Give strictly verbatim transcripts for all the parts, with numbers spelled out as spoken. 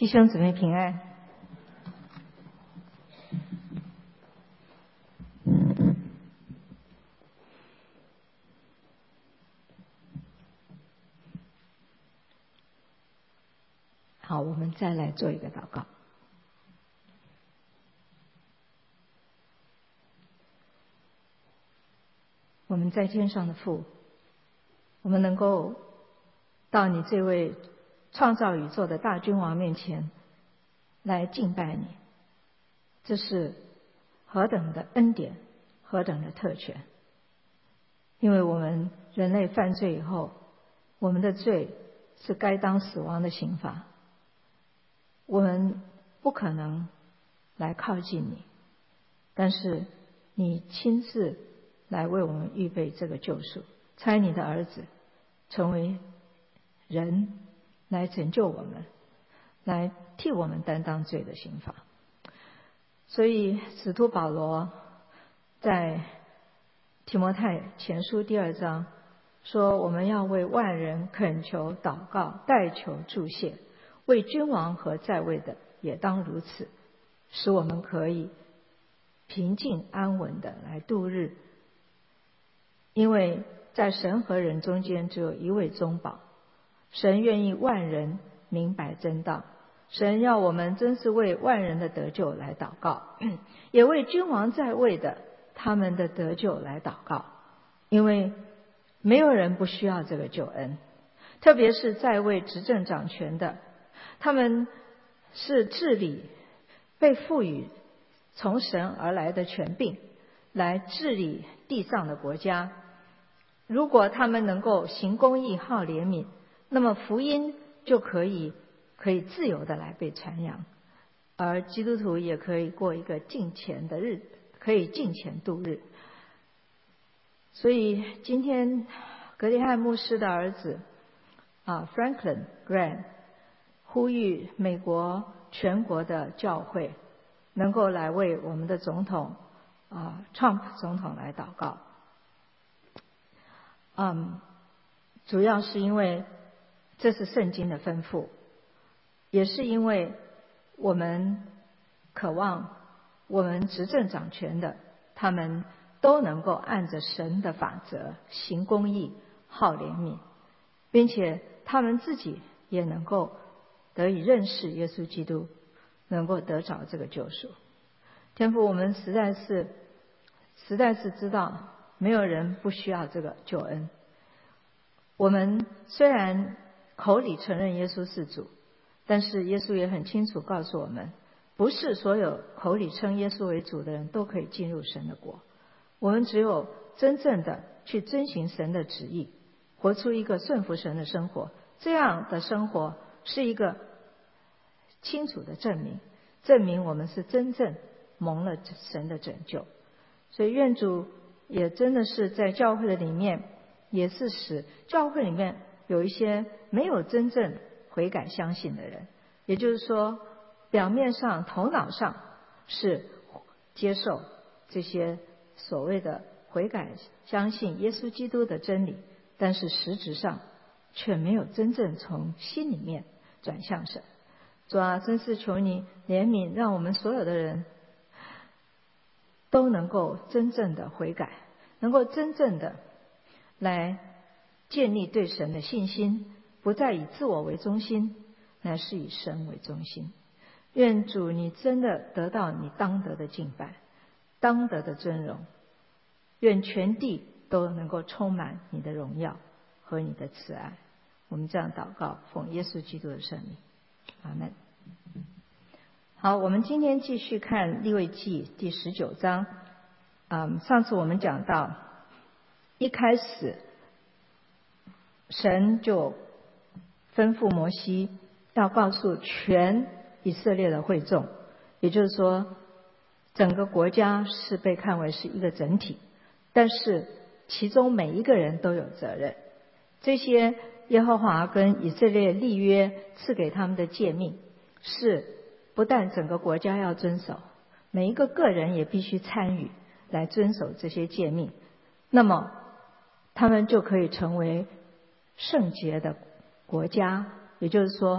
弟兄姊妹平安。好，我们再来做一个祷告。我们在天上的父，我们能够到你这位创造宇宙的大君王面前来敬拜你，这是何等的恩典，何等的特权。因为我们人类犯罪以后，我们的罪是该当死亡的刑罚，我们不可能来靠近你，但是你亲自来为我们预备这个救赎，差你的儿子成为人来拯救我们，来替我们担当罪的刑罚。所以使徒保罗在提摩太前书第二章说，我们要为万人恳求祷告，代求祝谢，为君王和在位的也当如此，使我们可以平静安稳的来度日。因为在神和人中间只有一位中保，神愿意万人明白真道，神要我们真是为万人的得救来祷告，也为君王在位的他们的得救来祷告。因为没有人不需要这个救恩，特别是在位执政掌权的，他们是治理被赋予从神而来的权柄，来治理地上的国家。如果他们能够行公义、好怜悯，那么福音就可以可以自由的来被传扬，而基督徒也可以过一个敬虔的日子，可以敬虔度日。所以今天格里汉牧师的儿子啊 Franklin Graham 呼吁美国全国的教会能够来为我们的总统啊 Trump 总统来祷告。嗯，主要是因为这是圣经的吩咐，也是因为我们渴望我们执政掌权的他们都能够按着神的法则行公义、好怜悯，并且他们自己也能够得以认识耶稣基督，能够得着这个救赎。天父，我们实在是实在是知道没有人不需要这个救恩。我们虽然口里承认耶稣是主，但是耶稣也很清楚告诉我们，不是所有口里称耶稣为主的人都可以进入神的国。我们只有真正的去遵行神的旨意，活出一个顺服神的生活，这样的生活是一个清楚的证明，证明我们是真正蒙了神的拯救。所以愿主也真的是在教会的里面，也是使教会里面有一些没有真正悔改相信的人，也就是说表面上头脑上是接受这些所谓的悔改相信耶稣基督的真理，但是实质上却没有真正从心里面转向神。主啊，真是求你怜悯，让我们所有的人都能够真正的悔改，能够真正的来建立对神的信心，不再以自我为中心，乃是以神为中心。愿主你真的得到你当得的敬拜，当得的尊荣。愿全地都能够充满你的荣耀和你的慈爱。我们这样祷告，奉耶稣基督的圣名，阿们。好，我们今天继续看利未记第十九章。嗯，上次我们讲到，一开始神就吩咐摩西要告诉全以色列的会众，也就是说整个国家是被看为是一个整体，但是其中每一个人都有责任。这些耶和华跟以色列立约赐给他们的诫命，是不但整个国家要遵守，每一个个人也必须参与来遵守这些诫命，那么他们就可以成为圣洁的国家。也就是说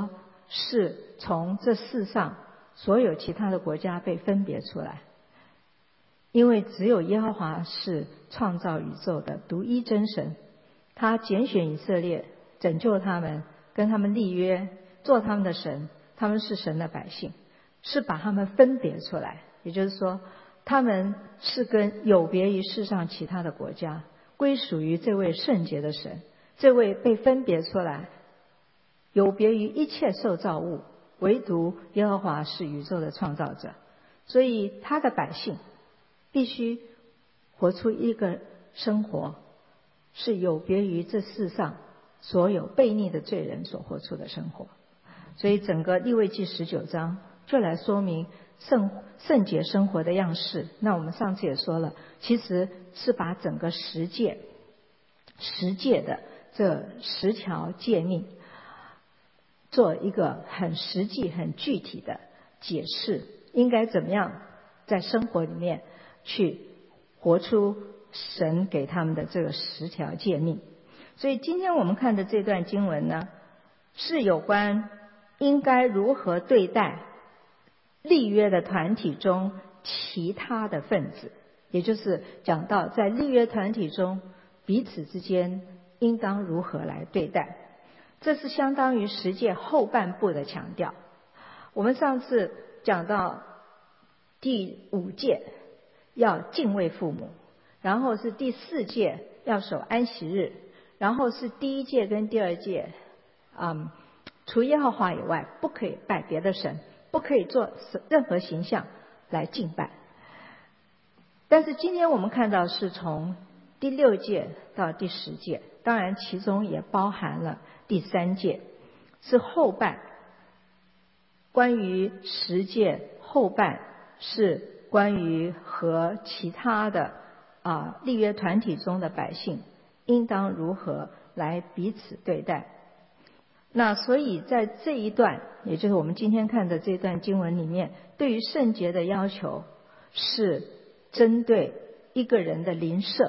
是从这世上所有其他的国家被分别出来，因为只有耶和华是创造宇宙的独一真神，他拣选以色列，拯救他们，跟他们立约，做他们的神，他们是神的百姓，是把他们分别出来，也就是说他们是跟有别于世上其他的国家，归属于这位圣洁的神，这位被分别出来，有别于一切受造物，唯独耶和华是宇宙的创造者，所以他的百姓必须活出一个生活，是有别于这世上所有悖逆的罪人所活出的生活。所以整个利未记十九章就来说明圣圣洁生活的样式。那我们上次也说了，其实是把整个十诫十诫的这十条诫命做一个很实际很具体的解释，应该怎么样在生活里面去活出神给他们的这个十条诫命。所以今天我们看的这段经文呢，是有关应该如何对待立约的团体中其他的分子，也就是讲到在立约团体中彼此之间应当如何来对待。这是相当于十诫后半部的强调。我们上次讲到第五诫要敬畏父母，然后是第四诫要守安息日，然后是第一诫跟第二诫，嗯，除耶和华以外不可以拜别的神，不可以做任何形象来敬拜。但是今天我们看到是从第六诫到第十诫，当然其中也包含了第三诫，是后半。关于十诫后半是关于和其他的啊立约团体中的百姓应当如何来彼此对待。那所以在这一段，也就是我们今天看的这段经文里面，对于圣洁的要求是针对一个人的邻舍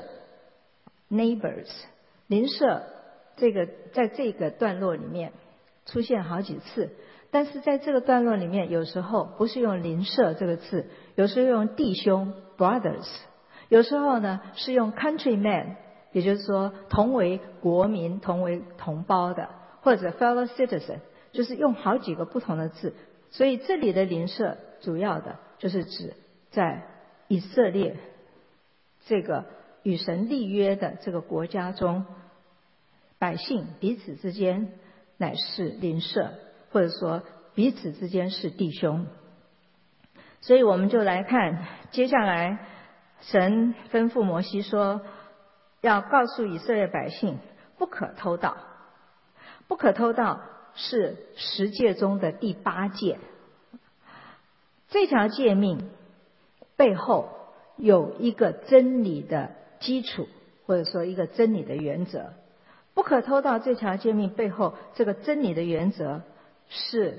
neighbors。 邻舍这个在这个段落里面出现好几次，但是在这个段落里面有时候不是用邻舍这个字，有时候用弟兄 brothers， 有时候呢是用 countrymen， 也就是说同为国民同为同胞的，或者 fellow citizen， 就是用好几个不同的字。所以这里的邻舍主要的就是指在以色列这个与神立约的这个国家中，百姓彼此之间乃是邻舍，或者说彼此之间是弟兄。所以我们就来看接下来神吩咐摩西说，要告诉以色列百姓不可偷盗。不可偷盗是十诫中的第八诫。这条诫命背后有一个真理的基础，或者说一个真理的原则。不可偷盗这条诫命背后这个真理的原则是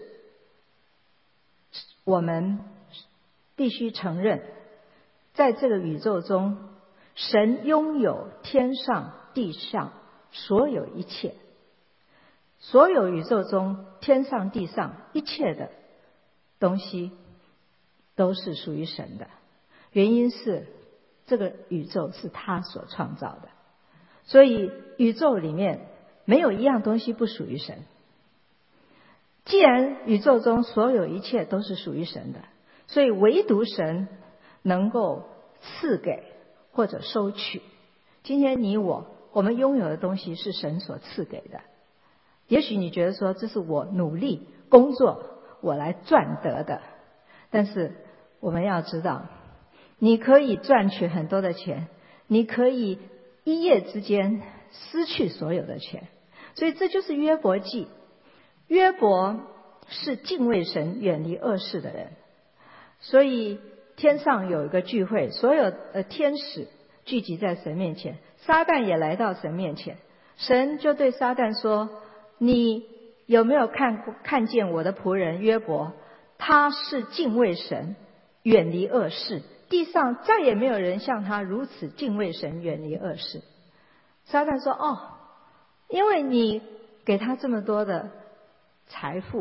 我们必须承认，在这个宇宙中神拥有天上地上所有一切，所有宇宙中天上地上一切的东西都是属于神的。原因是这个宇宙是他所创造的，所以宇宙里面没有一样东西不属于神。既然宇宙中所有一切都是属于神的，所以唯独神能够赐给或者收取。今天你我我们拥有的东西是神所赐给的。也许你觉得说这是我努力工作我来赚得的，但是我们要知道，你可以赚取很多的钱，你可以一夜之间失去所有的钱。所以这就是约伯记。约伯是敬畏神远离恶事的人，所以天上有一个聚会，所有的天使聚集在神面前，撒旦也来到神面前。神就对撒旦说，你有没有看看见我的仆人约伯？他是敬畏神远离恶事，地上再也没有人像他如此敬畏神远离恶事。撒旦说，哦，因为你给他这么多的财富，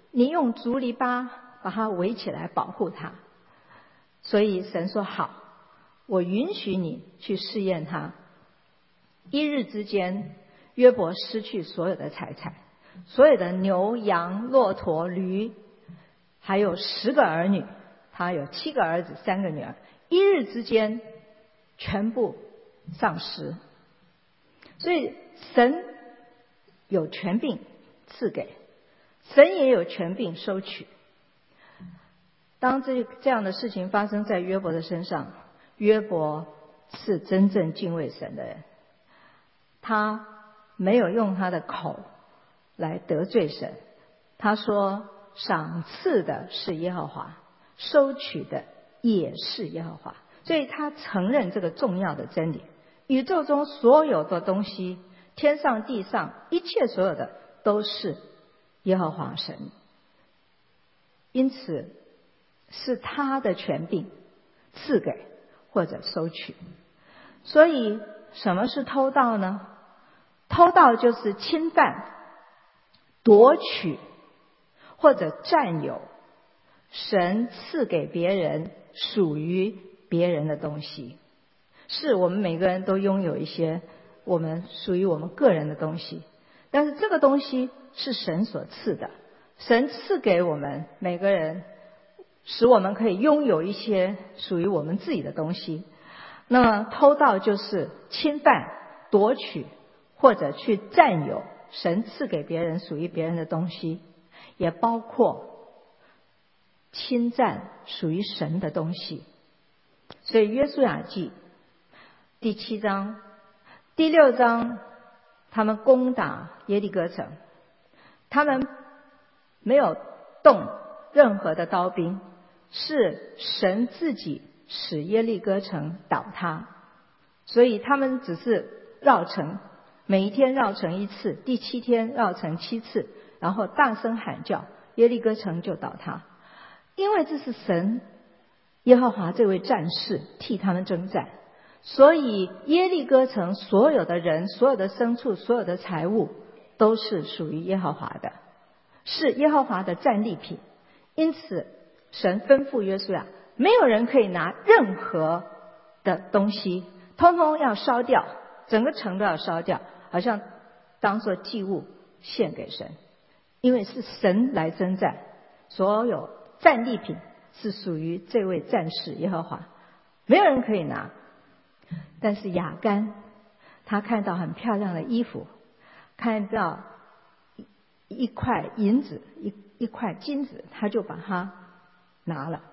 你用竹篱笆把它围起来保护它。所以神说好，我允许你去试验它。一日之间，约伯失去所有的财产，所有的牛羊骆驼驴，还有十个儿女，他有七个儿子三个女儿，一日之间全部丧失。所以神有权柄赐给，神也有权柄收取。当这这样的事情发生在约伯的身上，约伯是真正敬畏神的人，他没有用他的口来得罪神。他说赏赐的是耶和华，收取的也是耶和华。所以他承认这个重要的真理，宇宙中所有的东西，天上地上一切所有的都是耶和华神，因此是他的权柄赐给或者收取。所以什么是偷盗呢？偷盗就是侵犯、夺取或者占有神赐给别人属于别人的东西。是我们每个人都拥有一些我们属于我们个人的东西，但是这个东西是神所赐的，神赐给我们每个人，使我们可以拥有一些属于我们自己的东西。那么偷盗就是侵犯、夺取或者去占有神赐给别人属于别人的东西，也包括侵占属于神的东西。所以约书亚记第七章第六章，他们攻打耶利哥城，他们没有动任何的刀兵，是神自己使耶利哥城倒塌。所以他们只是绕城，每一天绕城一次，第七天绕城七次，然后大声喊叫，耶利哥城就倒塌。因为这是神耶和华这位战士替他们征战，所以耶利哥城所有的人、所有的牲畜、所有的财物都是属于耶和华的，是耶和华的战利品。因此神吩咐约书亚，没有人可以拿任何的东西，通通要烧掉，整个城都要烧掉，好像当作祭物献给神。因为是神来征战，所有战利品是属于这位战士耶和华，没有人可以拿。但是亚干他看到很漂亮的衣服，看到一块银子、一一块金子，他就把它拿了。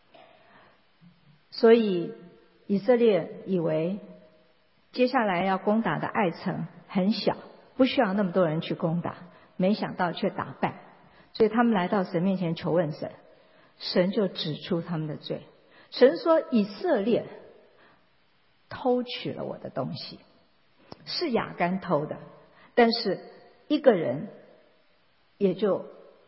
所以以色列以为接下来要攻打的爱城很小，不需要那么多人去攻打，没想到却打败。所以他们来到神面前求问神，神就指出他们的罪。神说以色列偷取了我的东西，是亚干偷的，但是一个人也就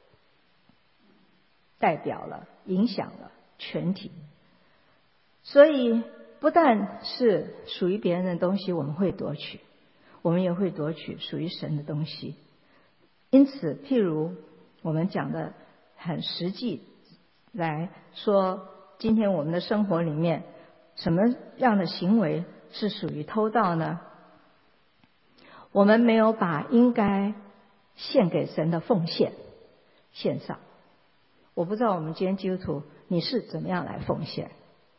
代表了、影响了全体。所以不但是属于别人的东西我们会夺取，我们也会夺取属于神的东西。因此譬如我们讲的很实际来说，今天我们的生活里面什么样的行为是属于偷盗呢？我们没有把应该献给神的奉献献上。我不知道我们今天基督徒你是怎么样来奉献。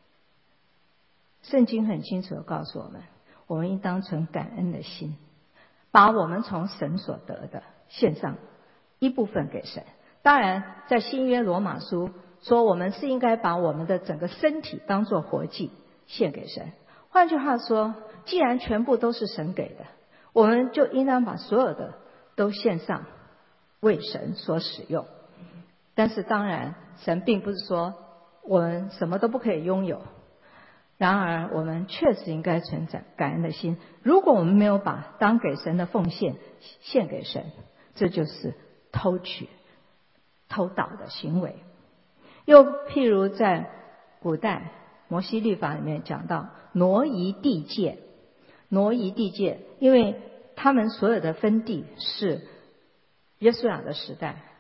圣经很清楚地告诉我们，我们应当存感恩的心，把我们从神所得的献上一部分给神。当然在新约罗马书说，我们是应该把我们的整个身体当作活祭献给神。换句话说，既然全部都是神给的，我们就应当把所有的都献上为神所使用。但是当然神并不是说我们什么都不可以拥有，然而我们确实应该存在感恩的心。如果我们没有把当给神的奉献献给神，这就是偷取、偷盗的行为。又譬如在古代摩西律法里面讲到挪移地界，挪移地界，因为他们所有的分地是约书亚的时代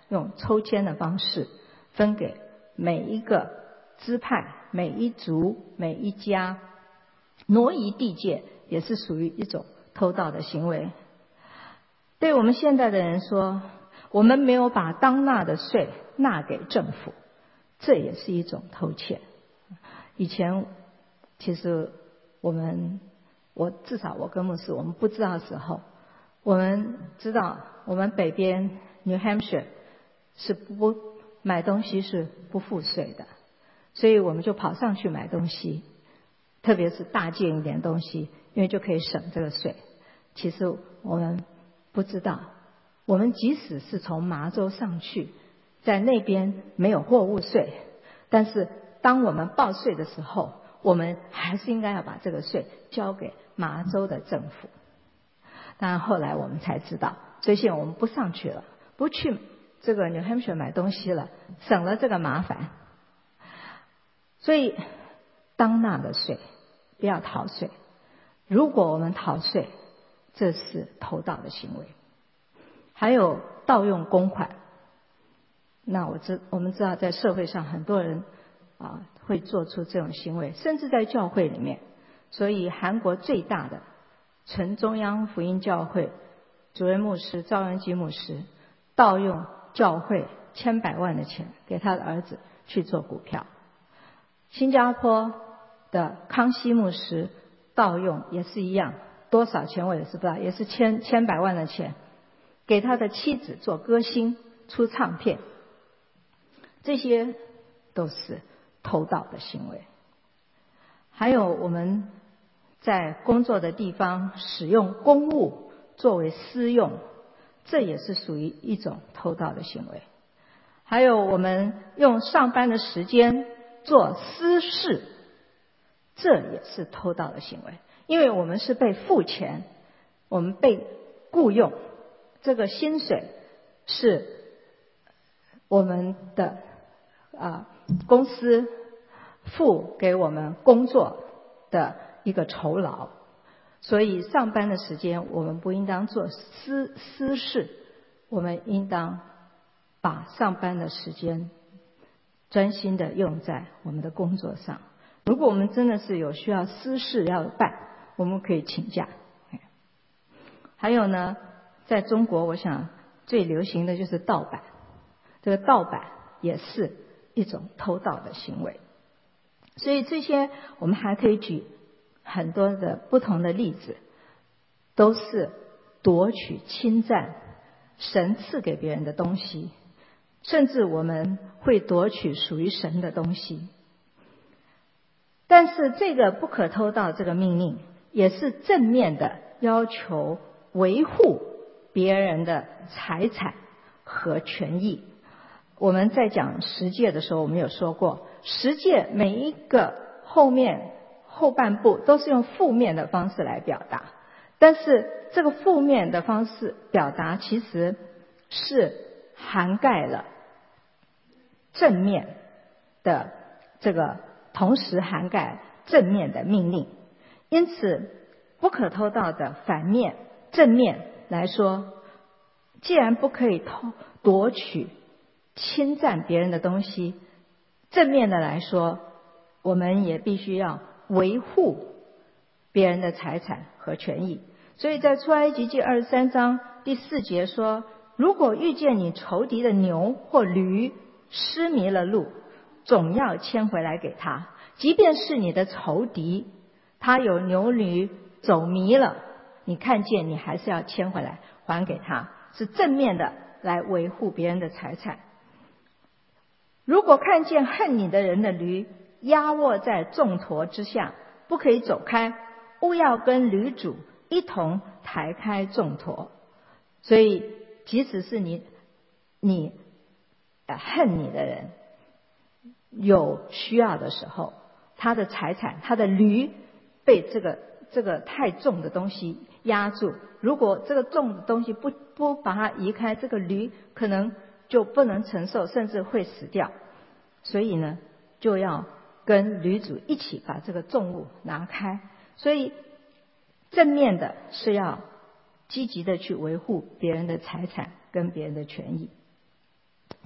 用抽签的方式分给每一个支派、每一族、每一家。挪移地界也是属于一种偷盗的行为。对我们现在的人说，我们没有把当纳的税纳给政府，这也是一种偷窃。以前其实我们我至少我跟牧师我们不知道的时候，我们知道我们北边 New Hampshire 是不买东西是不付税的，所以我们就跑上去买东西，特别是大件一点东西，因为就可以省这个税。其实我们不知道，我们即使是从麻州上去，在那边没有货物税，但是当我们报税的时候，我们还是应该要把这个税交给麻州的政府。当然后来我们才知道，所以现在我们不上去了，不去这个 New Hampshire 买东西了，省了这个麻烦。所以当纳的税不要逃税，如果我们逃税，这是偷盗的行为。还有盗用公款，那我知我们知道在社会上很多人啊会做出这种行为，甚至在教会里面。所以韩国最大的纯中央福音教会主任牧师赵元基牧师盗用教会千百万的钱给他的儿子去做股票。新加坡的康熙牧师盗用也是一样，多少钱我也是不知道，也是千千百万的钱给他的妻子做歌星出唱片，这些都是偷盗的行为。还有我们在工作的地方使用公物作为私用，这也是属于一种偷盗的行为。还有我们用上班的时间做私事，这也是偷盗的行为。因为我们是被付钱，我们被雇用，这个薪水是我们的啊公司付给我们工作的一个酬劳，所以上班的时间我们不应当做私私事，我们应当把上班的时间专心的用在我们的工作上。如果我们真的是有需要私事要办，我们可以请假。还有呢，在中国我想最流行的就是盗版，这个盗版也是一种偷盗的行为。所以这些我们还可以举很多的不同的例子，都是夺取侵占神赐给别人的东西，甚至我们会夺取属于神的东西。但是这个不可偷盗这个命令也是正面的要求维护别人的财产和权益。我们在讲十诫的时候我们有说过，十诫每一个后面后半部都是用负面的方式来表达，但是这个负面的方式表达其实是涵盖了正面的这个，同时涵盖正面的命令。因此不可偷盗的反面正面来说，既然不可以偷夺取侵占别人的东西，正面的来说，我们也必须要维护别人的财产和权益。所以在出埃及记二十三章第四节说，如果遇见你仇敌的牛或驴失迷了路，总要牵回来给他，即便是你的仇敌，他有牛驴走迷了，你看见你还是要牵回来还给他，是正面的来维护别人的财产。如果看见恨你的人的驴压卧在重驮之下，不可以走开，务要跟驴主一同抬开重驮。所以即使是你你恨你的人有需要的时候，他的财产他的驴被这个这个太重的东西压住，如果这个重的东西不不把它移开，这个驴可能就不能承受，甚至会死掉。所以呢，就要跟驴主一起把这个重物拿开。所以正面的是要积极的去维护别人的财产跟别人的权益。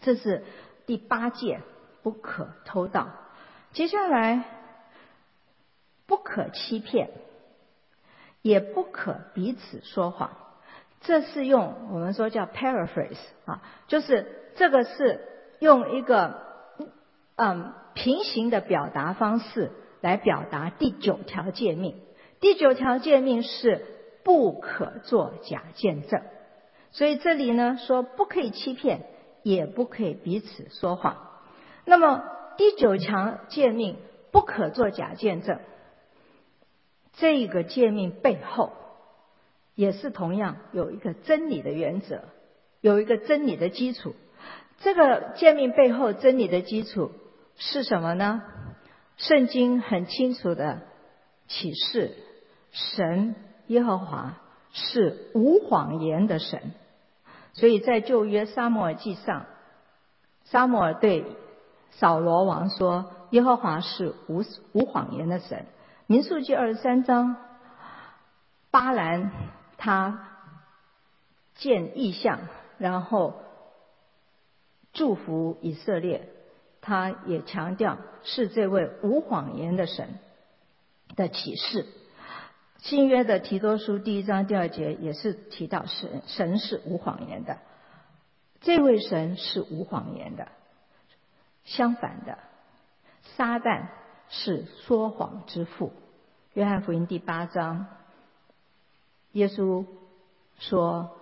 这是第八戒，不可偷盗。接下来，不可欺骗，也不可彼此说谎。这是用我们说叫 paraphrase 啊，就是这个是用一个嗯平行的表达方式来表达第九条诫命。第九条诫命是不可作假见证，所以这里呢说不可以欺骗，也不可以彼此说谎。那么第九条诫命不可作假见证，这个诫命背后也是同样有一个真理的原则，有一个真理的基础。这个诫命背后真理的基础是什么呢？圣经很清楚的启示，神耶和华是无谎言的神。所以在旧约撒母耳记上，撒母耳对扫罗王说，耶和华是无无谎言的神。民数记二十三章，巴兰他见异象，然后祝福以色列，他也强调是这位无谎言的神的启示。新约的提多书第一章第二节也是提到神神是无谎言的，这位神是无谎言的。相反的，撒旦是说谎之父。约翰福音第八章，耶稣说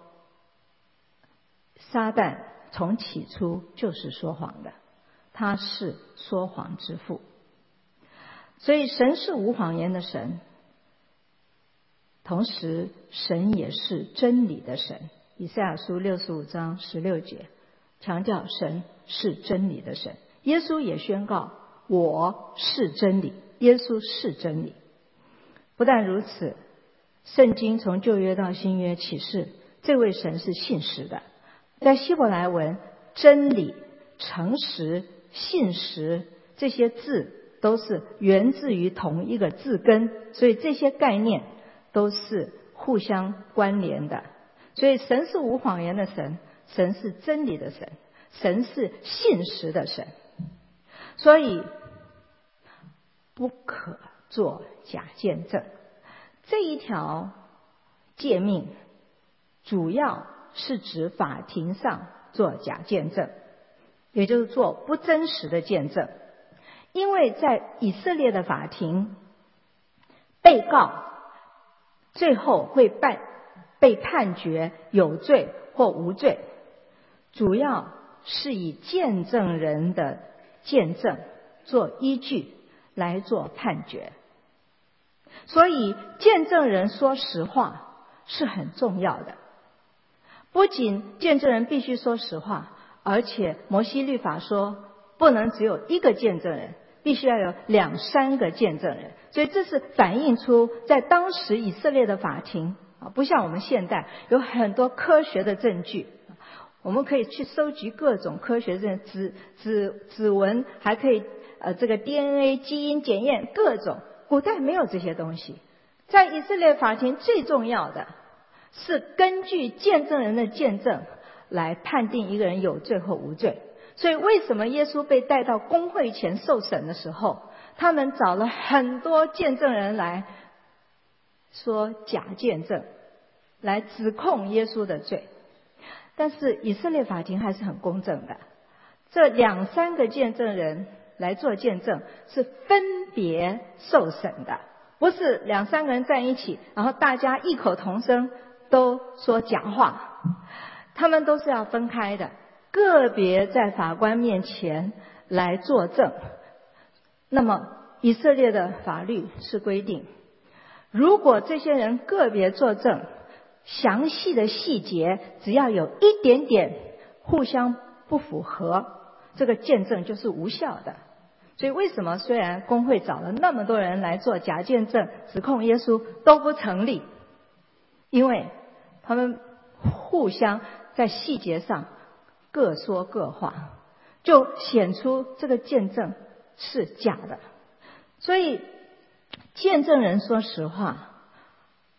撒旦从起初就是说谎的，他是说谎之父。所以神是无谎言的神，同时神也是真理的神。以赛亚书六十五章十六节强调神是真理的神。耶稣也宣告我是真理，耶稣是真理。不但如此，圣经从旧约到新约启示这位神是信实的。在希伯来文，真理、诚实、信实这些字都是源自于同一个字根，所以这些概念都是互相关联的。所以神是无谎言的神，神是真理的神，神是信实的神。所以不可作假见证，这一条诫命主要是指法庭上做假见证，也就是做不真实的见证。因为在以色列的法庭，被告最后会被被判决有罪或无罪，主要是以见证人的见证做依据来做判决。所以见证人说实话是很重要的。不仅见证人必须说实话，而且摩西律法说不能只有一个见证人，必须要有两三个见证人。所以这是反映出在当时以色列的法庭啊，不像我们现代有很多科学的证据，我们可以去收集各种科学证指指指纹，还可以呃这个 D N A 基因检验各种。古代没有这些东西。在以色列法庭最重要的是根据见证人的见证来判定一个人有罪或无罪。所以为什么耶稣被带到公会前受审的时候，他们找了很多见证人来说假见证，来指控耶稣的罪。但是以色列法庭还是很公正的，这两三个见证人来做见证是分别受审的，不是两三个人站一起，然后大家异口同声都说假话，他们都是要分开的，个别在法官面前来作证。那么以色列的法律是规定，如果这些人个别作证，详细的细节只要有一点点互相不符合，这个见证就是无效的。所以为什么虽然公会找了那么多人来做假见证指控耶稣都不成立？因为他们互相在细节上各说各话，就显出这个见证是假的。所以见证人说实话，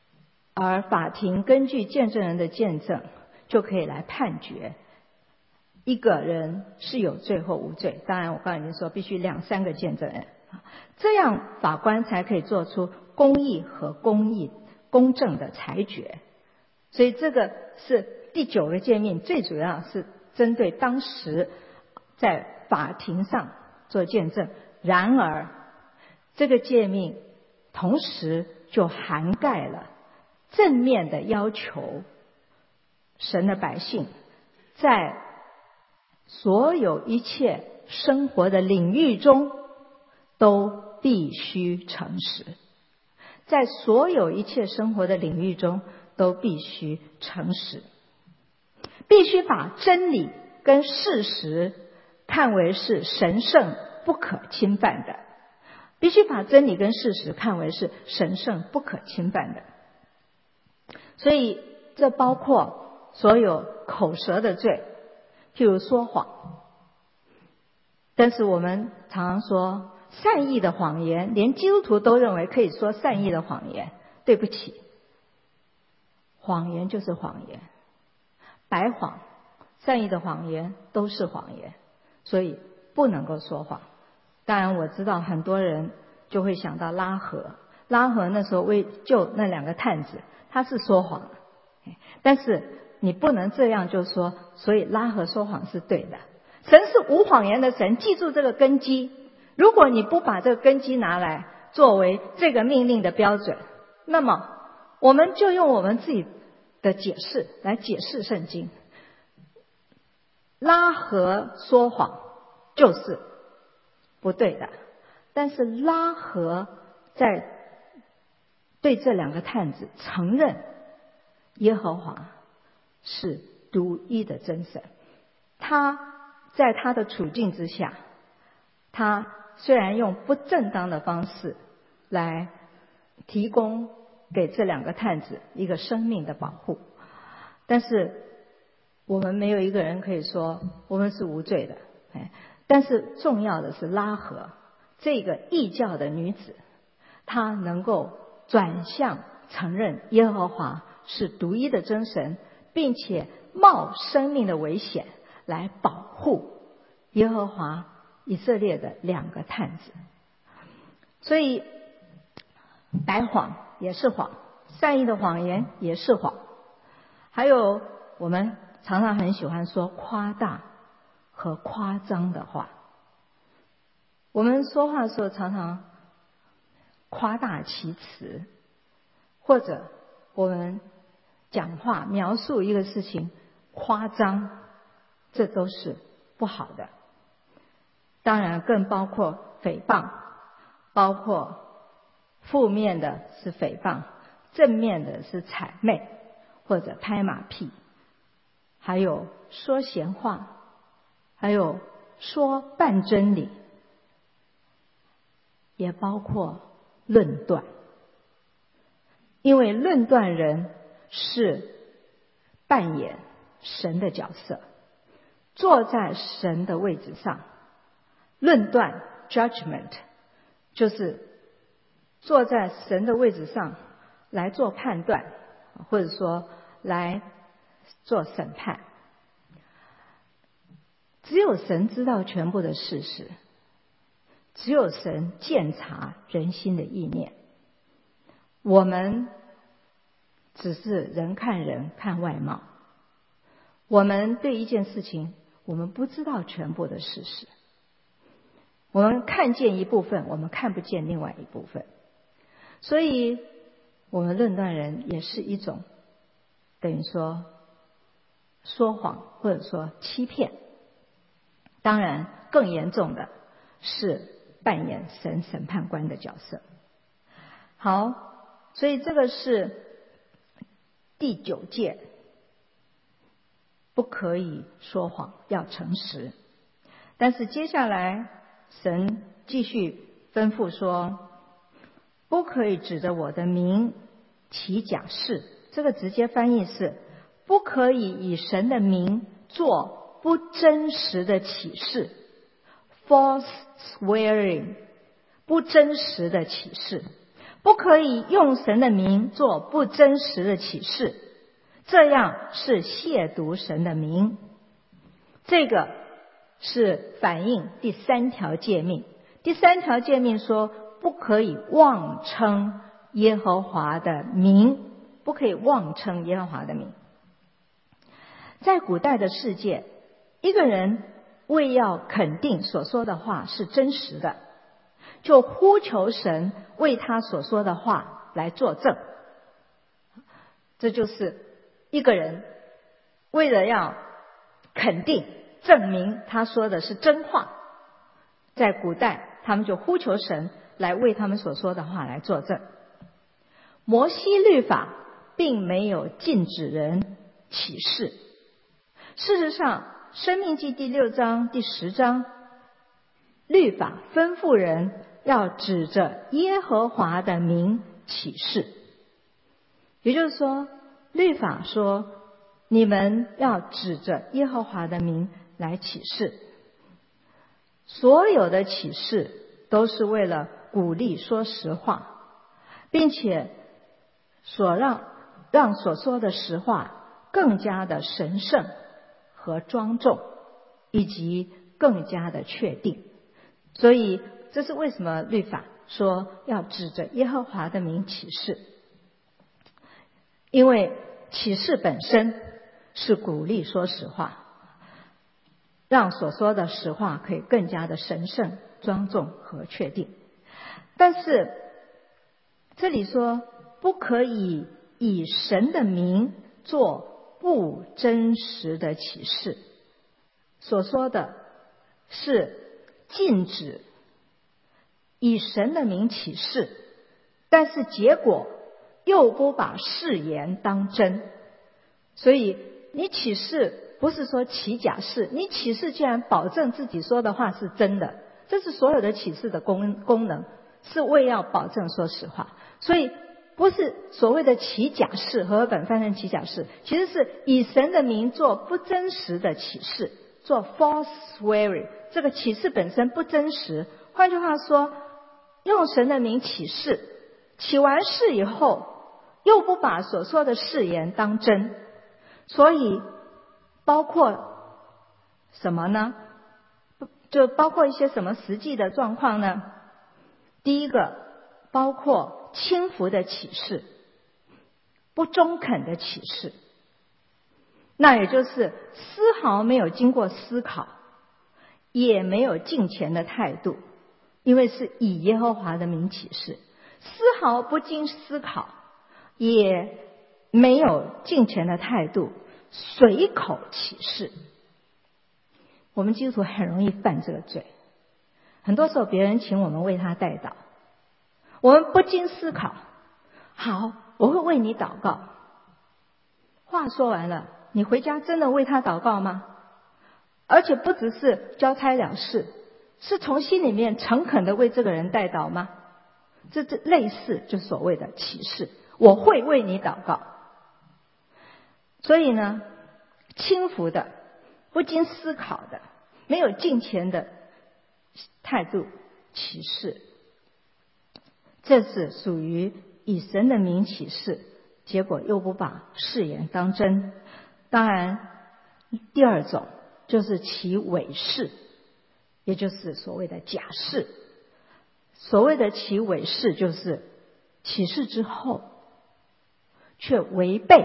而法庭根据见证人的见证就可以来判决一个人是有罪或无罪。当然我刚才已经说必须两三个见证人，这样法官才可以做出公义和公义公正的裁决。所以这个是第九个诫命，最主要是针对当时在法庭上做见证。然而这个诫命同时就涵盖了正面的要求神的百姓在所有一切生活的领域中都必须诚实，在所有一切生活的领域中都必须诚实，必须把真理跟事实看为是神圣不可侵犯的，必须把真理跟事实看为是神圣不可侵犯的。所以这包括所有口舌的罪，譬如说谎。但是我们常常说善意的谎言，连基督徒都认为可以说善意的谎言。对不起，谎言就是谎言，白谎、善意的谎言都是谎言，所以不能够说谎。当然我知道很多人就会想到拉合，拉合那时候为救那两个探子，他是说谎了，但是你不能这样就说，所以拉合说谎是对的。神是无谎言的神，记住这个根基。如果你不把这个根基拿来作为这个命令的标准，那么我们就用我们自己的解释来解释圣经。拉合说谎就是不对的，但是拉合在对这两个探子承认耶和华是独一的真神。他在他的处境之下，他虽然用不正当的方式来提供给这两个探子一个生命的保护，但是我们没有一个人可以说我们是无罪的。但是重要的是拉合这个异教的女子，她能够转向承认耶和华是独一的真神，并且冒生命的危险来保护耶和华以色列的两个探子。所以白谎也是谎，善意的谎言也是谎。还有我们常常很喜欢说夸大和夸张的话。我们说话的时候常常夸大其词，或者我们讲话描述一个事情夸张，这都是不好的。当然更包括诽谤，包括负面的是诽谤，正面的是谄媚或者拍马屁，还有说闲话，还有说半真理，也包括论断。因为论断人是扮演神的角色，坐在神的位置上，论断 judgment 就是坐在神的位置上来做判断，或者说来做审判。只有神知道全部的事实，只有神鉴察人心的意念。我们只是人看人看外貌，我们对一件事情我们不知道全部的事实，我们看见一部分，我们看不见另外一部分。所以我们论断人也是一种等于说说谎或者说欺骗。当然更严重的是扮演神审判官的角色。好，所以这个是第九诫，不可以说谎，要诚实。但是接下来神继续吩咐说，不可以指着我的名起假誓。这个直接翻译是不可以以神的名做不真实的启示， false swearing， 不真实的启示。不可以用神的名做不真实的启示，这样是亵渎神的名。 这个是反映第三条诫命。第三条诫命说，不可以妄称耶和华的名，不可以妄称耶和华的名。在古代的世界，一个人为要肯定所说的话是真实的，就呼求神为他所说的话来作证。这就是一个人为了要肯定证明他说的是真话，在古代他们就呼求神来为他们所说的话来作证。摩西律法并没有禁止人起誓，事实上申命记第六章第十章律法吩咐人要指着耶和华的名起誓，也就是说律法说你们要指着耶和华的名来起誓。所有的起誓都是为了鼓励说实话，并且所让让所说的实话更加的神圣和庄重，以及更加的确定。所以这是为什么律法说要指着耶和华的名起誓，因为起誓本身是鼓励说实话，让所说的实话可以更加的神圣、庄重和确定。但是这里说不可以以神的名做不真实的启示，所说的是禁止以神的名起誓，但是结果又不把誓言当真。所以你起誓不是说起假誓，你起誓既然保证自己说的话是真的，这是所有的起誓的功功能，是为要保证说实话。所以不是所谓的起假誓，和合本翻成起假誓，其实是以神的名做不真实的起誓，做 false swearing。 这个起誓本身不真实，换句话说，用神的名起誓，起完誓以后又不把所说的誓言当真。所以包括什么呢？就包括一些什么实际的状况呢？第一个包括轻浮的启示，不中肯的启示，那也就是丝毫没有经过思考，也没有敬虔的态度，因为是以耶和华的名起誓，丝毫不经思考，也没有敬虔的态度，随口起誓。我们基督徒很容易犯这个罪，很多时候别人请我们为他代祷，我们不经思考，好，我会为你祷告。话说完了，你回家真的为他祷告吗？而且不只是交差了事，是从心里面诚恳的为这个人代祷吗？这这类似就所谓的启示，我会为你祷告。所以呢，轻浮的、不经思考的、没有敬虔的态度启示，这是属于以神的名起誓，结果又不把誓言当真。当然第二种就是起伪誓，也就是所谓的假誓。所谓的起伪誓，就是起誓之后却违背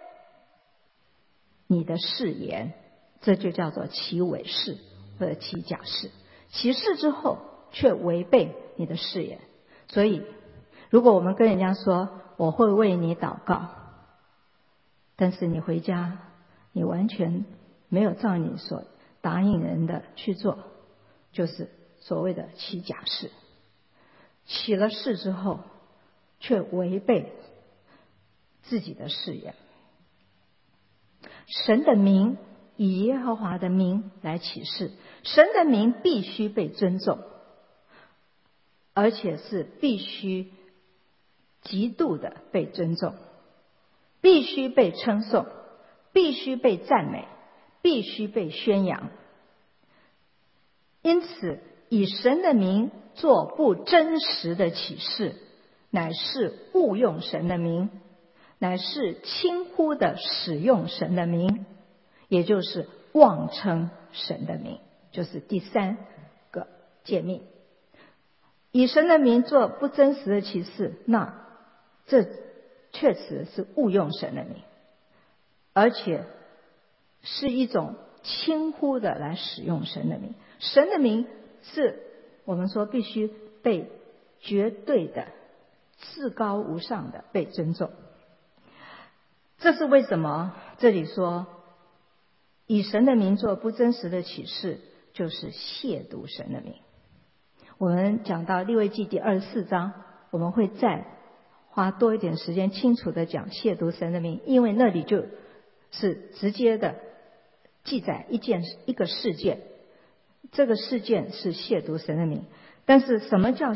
你的誓言，这就叫做起伪誓或者起假誓。起誓之后却违背你的誓言。所以如果我们跟人家说我会为你祷告，但是你回家你完全没有照你所答应人的去做，就是所谓的起假誓。起了誓之后却违背自己的誓言。神的名，以耶和华的名来起誓，神的名必须被尊重，而且是必须极度的被尊重，必须被称颂，必须被赞美，必须被宣扬。因此以神的名做不真实的启示，乃是误用神的名，乃是轻忽的使用神的名，也就是妄称神的名，就是第三个诫命。以神的名做不真实的启示，那这确实是误用神的名，而且是一种轻忽的来使用神的名。神的名是我们说必须被绝对的至高无上的被尊重。这是为什么这里说以神的名做不真实的启示，就是亵渎神的名。我们讲到利未记第二十四章，我们会再花多一点时间清楚的讲亵渎神的名，因为那里就是直接的记载一件一个事件，这个事件是亵渎神的名。但是什么叫，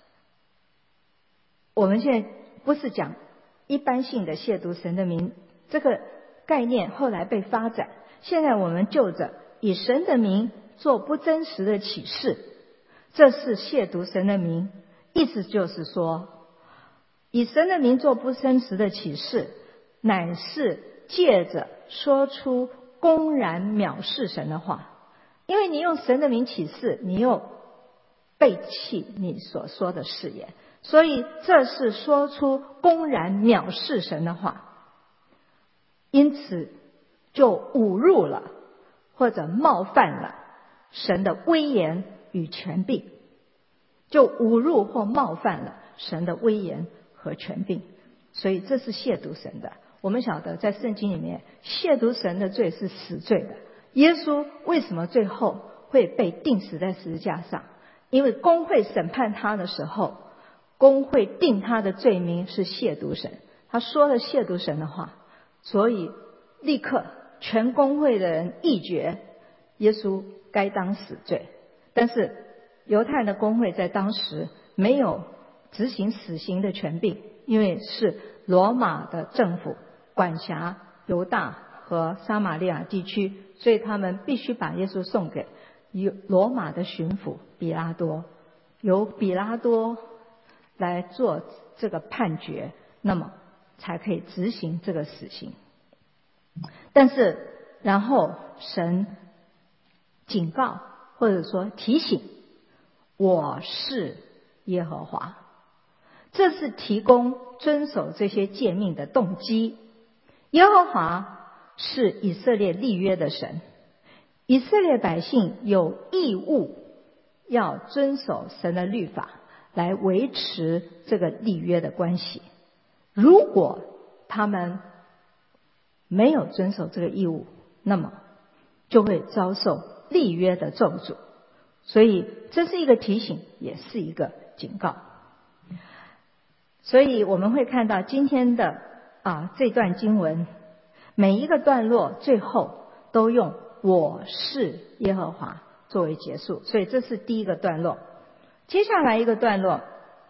我们现在不是讲一般性的亵渎神的名，这个概念后来被发展，现在我们就着以神的名做不真实的启示，这是亵渎神的名。意思就是说，以神的名做不真实的启示，乃是借着说出公然藐视神的话。因为你用神的名启示，你又背弃你所说的誓言，所以这是说出公然藐视神的话，因此就侮辱了或者冒犯了神的威严与权柄，就侮辱或冒犯了神的威严和权柄，所以这是亵渎神的。我们晓得在圣经里面，亵渎神的罪是死罪的。耶稣为什么最后会被钉死在十字架上？因为公会审判他的时候，公会定他的罪名是亵渎神，他说了亵渎神的话，所以立刻全公会的人议决耶稣该当死罪。但是犹太的公会在当时没有执行死刑的权柄，因为是罗马的政府管辖犹大和撒玛利亚地区，所以他们必须把耶稣送给罗马的巡抚比拉多，由比拉多来做这个判决，那么才可以执行这个死刑。但是然后神警告或者说提醒，我是耶和华，这是提供遵守这些诫命的动机。耶和华是以色列立约的神，以色列百姓有义务要遵守神的律法来维持这个立约的关系。如果他们没有遵守这个义务，那么就会遭受立约的咒诅。所以这是一个提醒，也是一个警告。所以我们会看到今天的啊这段经文，每一个段落最后都用我是耶和华作为结束，所以这是第一个段落。接下来一个段落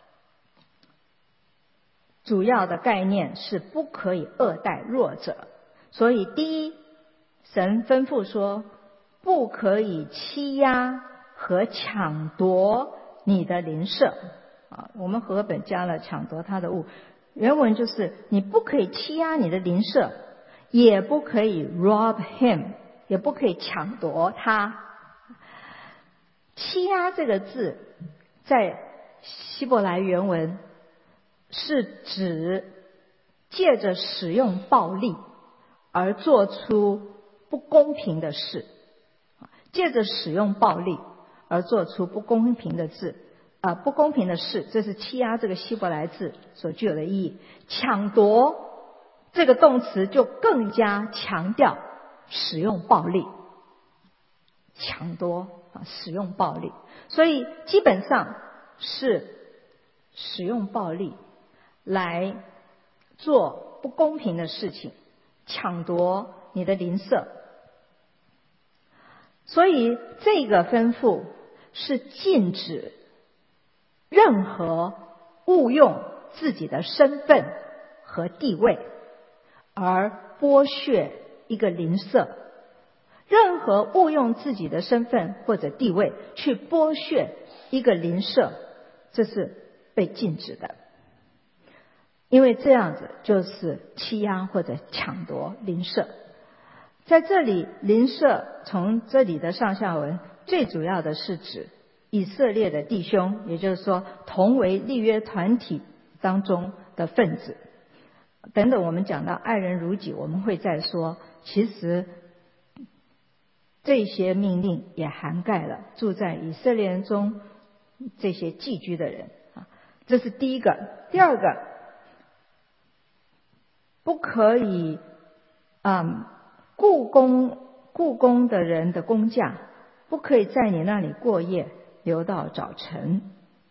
主要的概念是不可以恶待弱者。所以第一，神吩咐说不可以欺压和抢夺你的邻舍啊，我们和本加了抢夺他的物，原文就是你不可以欺压你的邻舍，也不可以 rob him， 也不可以抢夺他。欺压这个字在希伯来原文是指借着使用暴力而做出不公平的事，借着使用暴力而做出不公平的事啊、呃，不公平的事，这是欺压这个希伯来字所具有的意义。抢夺这个动词就更加强调使用暴力，抢夺啊，使用暴力，所以基本上是使用暴力来做不公平的事情，抢夺你的邻舍。所以这个吩咐是禁止任何误用自己的身份和地位而剥削一个邻舍，任何误用自己的身份或者地位去剥削一个邻舍，这是被禁止的，因为这样子就是欺压或者抢夺邻舍。 在这里邻舍从这里的上下文最主要的是指以色列的弟兄，也就是说同为立约团体当中的分子。等等我们讲到爱人如己，我们会再说，其实这些命令也涵盖了住在以色列人中这些寄居的人啊，这是第一个。第二个，不可以嗯雇工雇工的人的工价不可以在你那里过夜，留到早晨。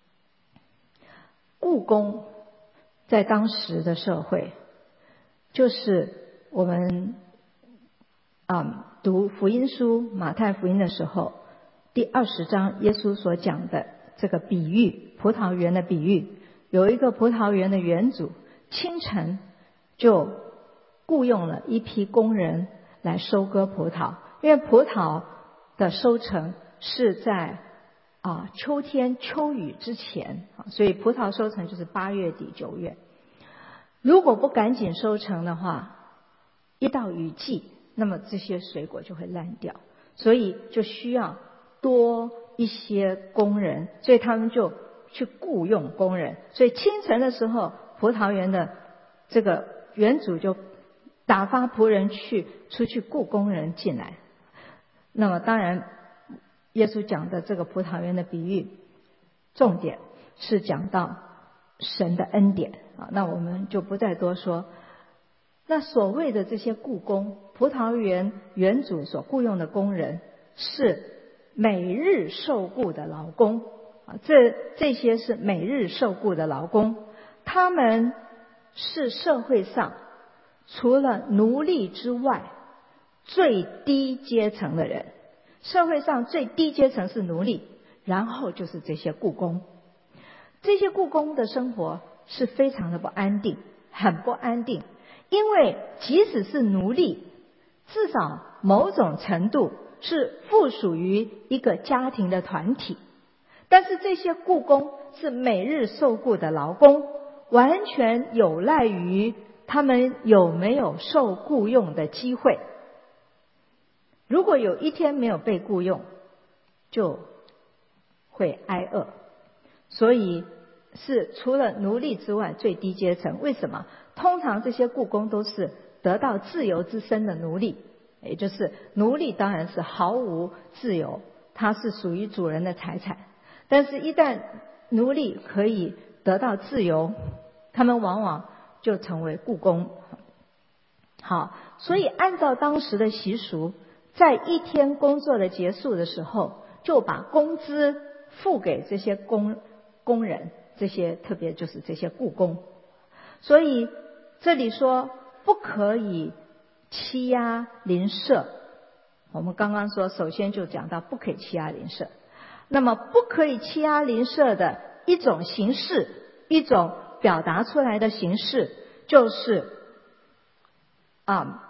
雇工在当时的社会，就是我们嗯读福音书马太福音的时候，第二十章耶稣所讲的这个比喻，葡萄园的比喻，有一个葡萄园的园主清晨就雇佣了一批工人来收割葡萄，因为葡萄的收成是在啊秋天秋雨之前，所以葡萄收成就是八月底九月。如果不赶紧收成的话，一到雨季，那么这些水果就会烂掉，所以就需要多一些工人，所以他们就去雇佣工人。所以清晨的时候，葡萄园的这个园主就打发仆人去出去雇工人进来。那么当然耶稣讲的这个葡萄园的比喻，重点是讲到神的恩典啊，那我们就不再多说。那所谓的这些雇工，葡萄园园主所雇佣的工人是每日受雇的劳工啊，这这些是每日受雇的劳工，他们是社会上除了奴隶之外最低阶层的人。社会上最低阶层是奴隶，然后就是这些雇工。这些雇工的生活是非常的不安定，很不安定，因为即使是奴隶，至少某种程度是附属于一个家庭的团体，但是这些雇工是每日受雇的劳工，完全有赖于他们有没有受雇用的机会。如果有一天没有被雇用，就会挨饿。所以是除了奴隶之外最低阶层。为什么？通常这些雇工都是得到自由之身的奴隶，也就是奴隶当然是毫无自由，它是属于主人的财产。但是一旦奴隶可以得到自由，他们往往就成为雇工。好，所以按照当时的习俗，在一天工作的结束的时候，就把工资付给这些工工人，这些特别就是这些雇工。所以这里说不可以欺压邻舍，我们刚刚说首先就讲到不可以欺压邻舍。那么不可以欺压邻舍的一种形式，一种表达出来的形式，就是啊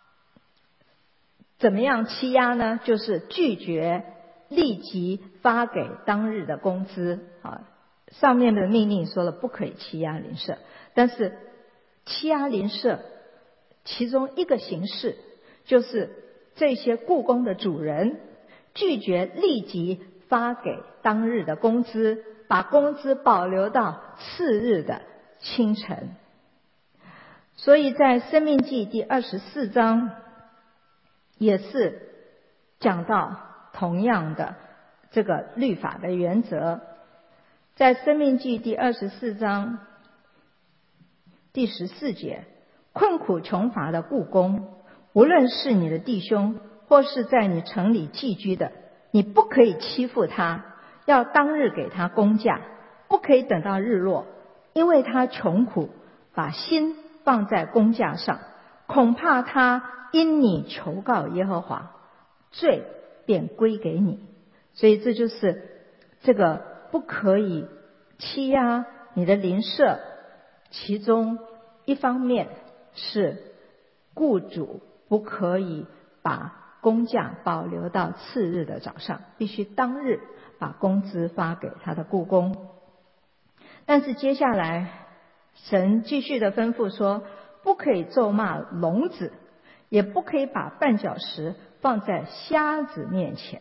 怎么样欺压呢？就是拒绝立即发给当日的工资啊。上面的命令说了不可以欺压邻舍，但是欺压邻舍其中一个形式就是这些雇工的主人拒绝立即发给当日的工资，把工资保留到次日的清晨。所以在申命记第二十四章也是讲到同样的这个律法的原则。在申命记第二十四章第十四节，困苦穷乏的雇工，无论是你的弟兄或是在你城里寄居的，你不可以欺负他，要当日给他工价，不可以等到日落，因为他穷苦，把心放在工价上，恐怕他因你求告耶和华，罪便归给你。所以这就是这个不可以欺压你的邻舍，其中一方面是雇主不可以把工价保留到次日的早上，必须当日把工资发给他的雇工。但是接下来神继续的吩咐说，不可以咒骂聋子， 也不可以把绊脚石放在瞎子面前。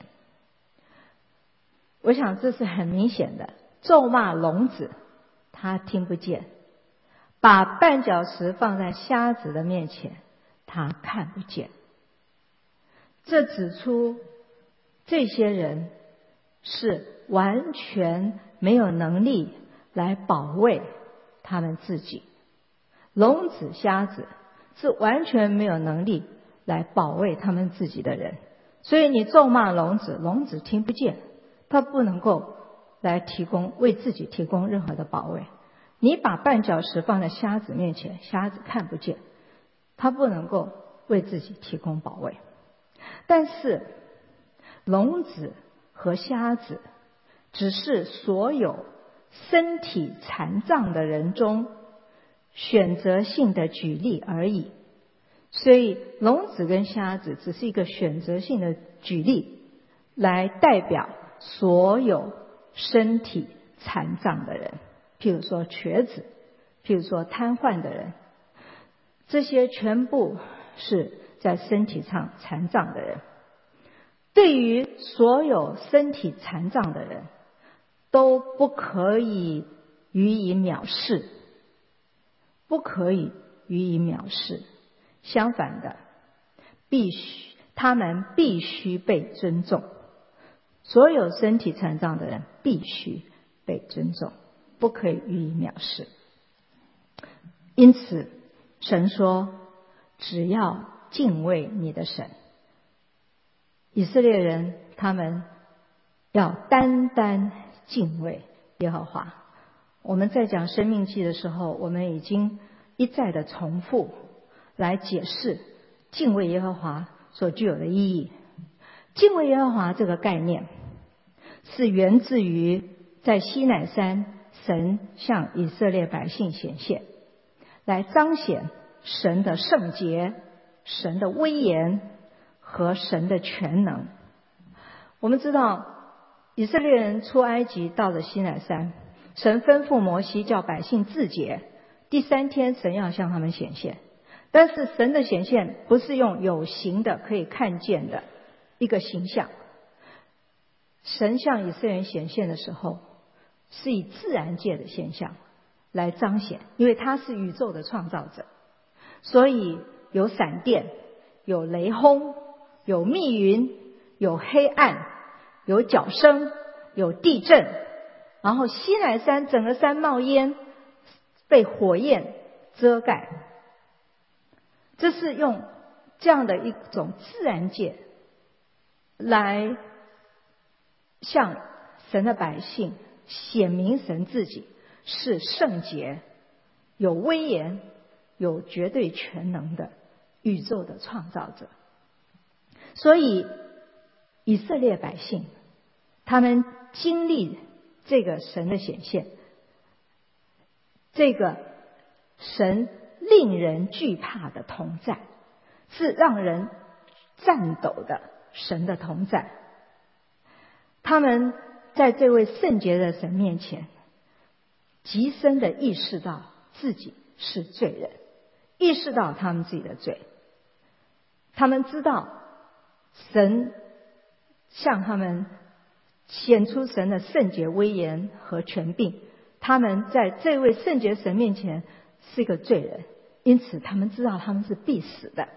我想这是很明显的，咒骂聋子他听不见，把绊脚石放在瞎子的面前他看不见。这指出这些人是完全没有能力来保卫他们自己，聋子瞎子是完全没有能力来保卫他们自己的人。所以你咒骂聋子，聋子听不见，他不能够来提供为自己提供任何的保卫。你把绊脚石放在瞎子面前，瞎子看不见，他不能够为自己提供保卫。但是聋子和瞎子只是所有身体残障的人中选择性的举例而已，所以聋子跟瞎子只是一个选择性的举例，来代表所有身体残障的人，譬如说瘸子，譬如说瘫痪的人，这些全部是在身体上残障的人。对于所有身体残障的人都不可以予以藐视，不可以予以藐视，相反的，必须他们必须被尊重。所有身体残障的人必须被尊重，不可以予以藐视。因此神说，只要敬畏你的神。以色列人他们要单单敬畏耶和华。我们在讲申命记的时候，我们已经一再的重复来解释敬畏耶和华所具有的意义。敬畏耶和华这个概念是源自于在西乃山神向以色列百姓显现，来彰显神的圣洁、神的威严和神的全能。我们知道以色列人出埃及到了西乃山，神吩咐摩西叫百姓自洁，第三天神要向他们显现。但是神的显现不是用有形的可以看见的一个形象，神向以色列人显现的时候是以自然界的现象来彰显，因为他是宇宙的创造者，所以有闪电，有雷轰，有密云，有黑暗，有角声，有地震，然后西乃山整个山冒烟，被火焰遮盖。这是用这样的一种自然界来向神的百姓显明神自己是圣洁、有威严、有绝对全能的宇宙的创造者。所以以色列百姓他们经历这个神的显现，这个神令人惧怕的同在，是让人颤抖的神的同在。他们在这位圣洁的神面前极深的意识到自己是罪人，意识到他们自己的罪。他们知道神向他们显出神的圣洁、威严和权柄，他们在这位圣洁神面前是一个罪人，因此他们知道他们是必死的。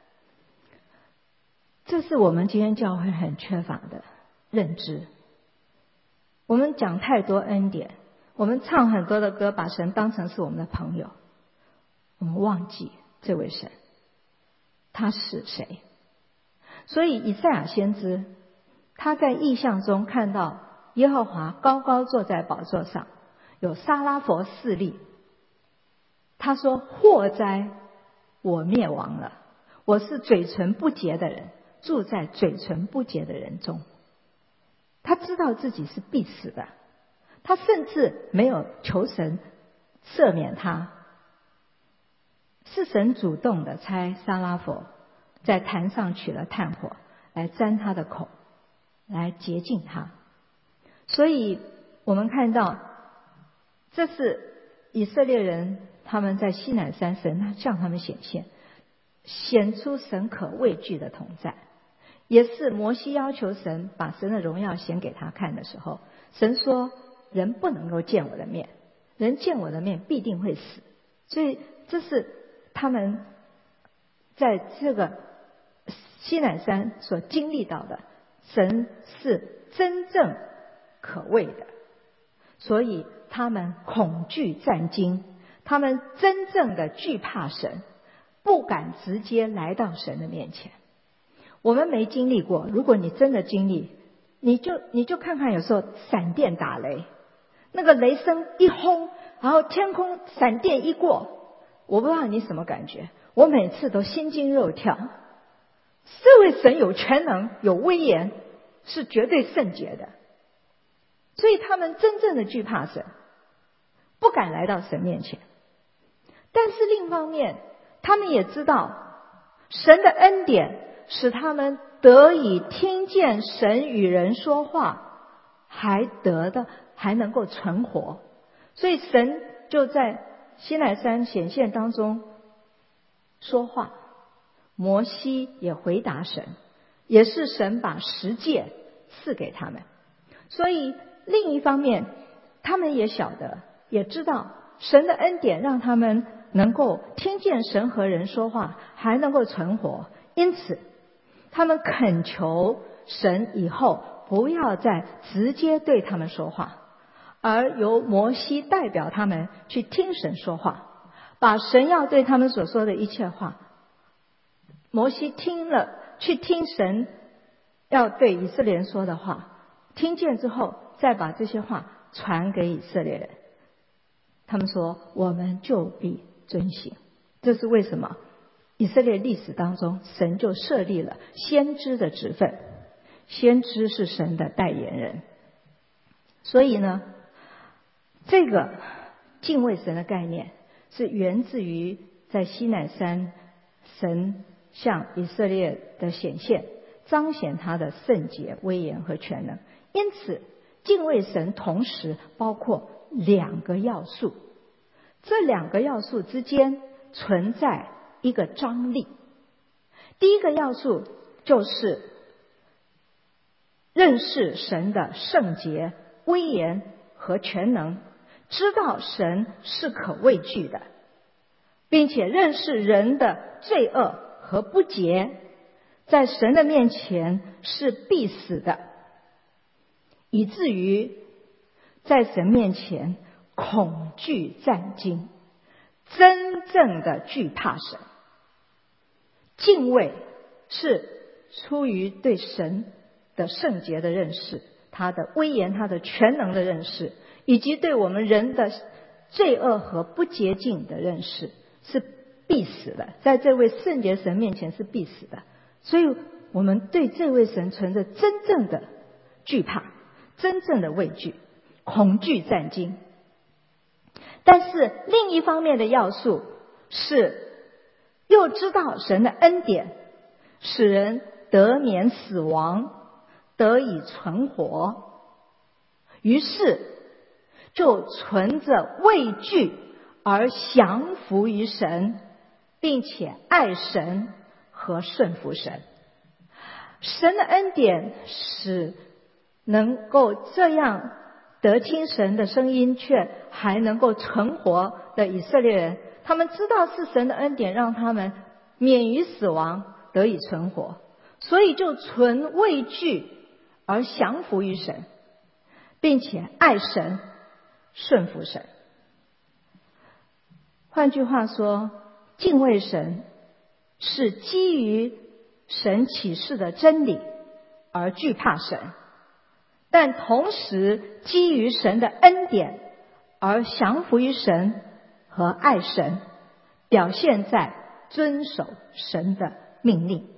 这是我们今天教会很缺乏的认知。我们讲太多恩典，我们唱很多的歌，把神当成是我们的朋友，我们忘记这位神他是谁。所以以赛亚先知他在异象中看到耶和华高高坐在宝座上，有撒拉佛四立。他说，祸哉，我灭亡了，我是嘴唇不洁的人，住在嘴唇不洁的人中。他知道自己是必死的，他甚至没有求神赦免他，是神主动的差撒拉佛在坛上取了炭火来沾他的口，来洁净他。所以我们看到这是以色列人他们在西乃山神向他们显现， 显出神可畏惧的同在。也是摩西要求神把神的荣耀显给他看的时候，神说人不能够见我的面，人见我的面必定会死。所以这是他们在这个西乃山所经历到的，神是真正可畏的，所以他们恐惧战惊，他们真正的惧怕神，不敢直接来到神的面前。我们没经历过，如果你真的经历，你就你就看看有时候闪电打雷，那个雷声一轰，然后天空闪电一过，我不知道你什么感觉，我每次都心惊肉跳。这位神有全能有威严，是绝对圣洁的，所以他们真正的惧怕神，不敢来到神面前。但是另一方面，他们也知道神的恩典使他们得以听见神与人说话，还得的还能够存活。所以神就在西乃山显现当中说话，摩西也回答神，也是神把十诫赐给他们。所以另一方面，他们也晓得也知道神的恩典让他们能够听见神和人说话，还能够存活。因此他们恳求神以后不要再直接对他们说话，而由摩西代表他们去听神说话，把神要对他们所说的一切话，摩西听了，去听神要对以色列人说的话，听见之后再把这些话传给以色列人。他们说我们就必遵行。这是为什么？以色列历史当中，神就设立了先知的职分，先知是神的代言人。所以呢，这个敬畏神的概念是源自于在西乃山神向以色列的显现，彰显他的圣洁、威严和全能。因此敬畏神同时包括两个要素，这两个要素之间存在一个张力。第一个要素就是认识神的圣洁、威严和全能，知道神是可畏惧的，并且认识人的罪恶和不洁，在神的面前是必死的，以至于在神面前恐惧战惊，真正的惧怕神。敬畏是出于对神的圣洁的认识，他的威严、他的全能的认识，以及对我们人的罪恶和不洁净的认识，是必死的，在这位圣洁神面前是必死的。所以我们对这位神存着真正的惧怕，真正的畏惧，恐惧战惊。但是另一方面的要素是又知道神的恩典使人得免死亡，得以存活，于是就存着畏惧而降服于神，并且爱神和顺服神。神的恩典使能够这样得听神的声音却还能够存活的以色列人，他们知道是神的恩典让他们免于死亡，得以存活，所以就存畏惧而降服于神，并且爱神顺服神。换句话说，敬畏神是基于神启示的真理而惧怕神，但同时基于神的恩典而降服于神和爱神，表现在遵守神的命令。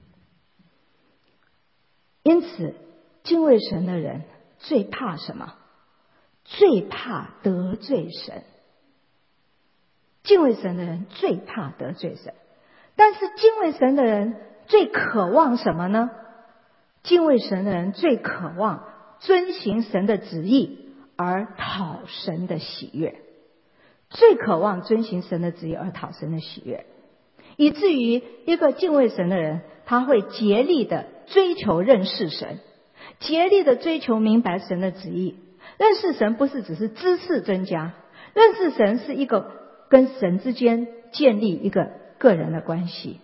因此敬畏神的人最怕什么？最怕得罪神。敬畏神的人最怕得罪神，但是敬畏神的人最渴望什么呢？敬畏神的人最渴望遵行神的旨意而讨神的喜悦，最渴望遵行神的旨意而讨神的喜悦。 以至于一个敬畏神的人，他会竭力的追求认识神，竭力的追求明白神的旨意。认识神不是只是知识增加，认识神是一个跟神之间建立一个个人的关系，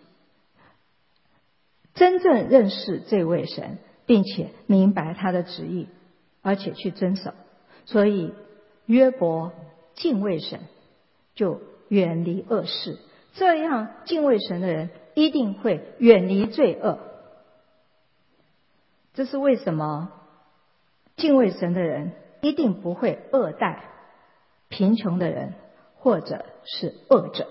真正认识这位神，并且明白他的旨意，而且去遵守。所以约伯敬畏神，就远离恶事，这样敬畏神的人一定会远离罪恶。这是为什么敬畏神的人一定不会恶待贫穷的人或者是恶者。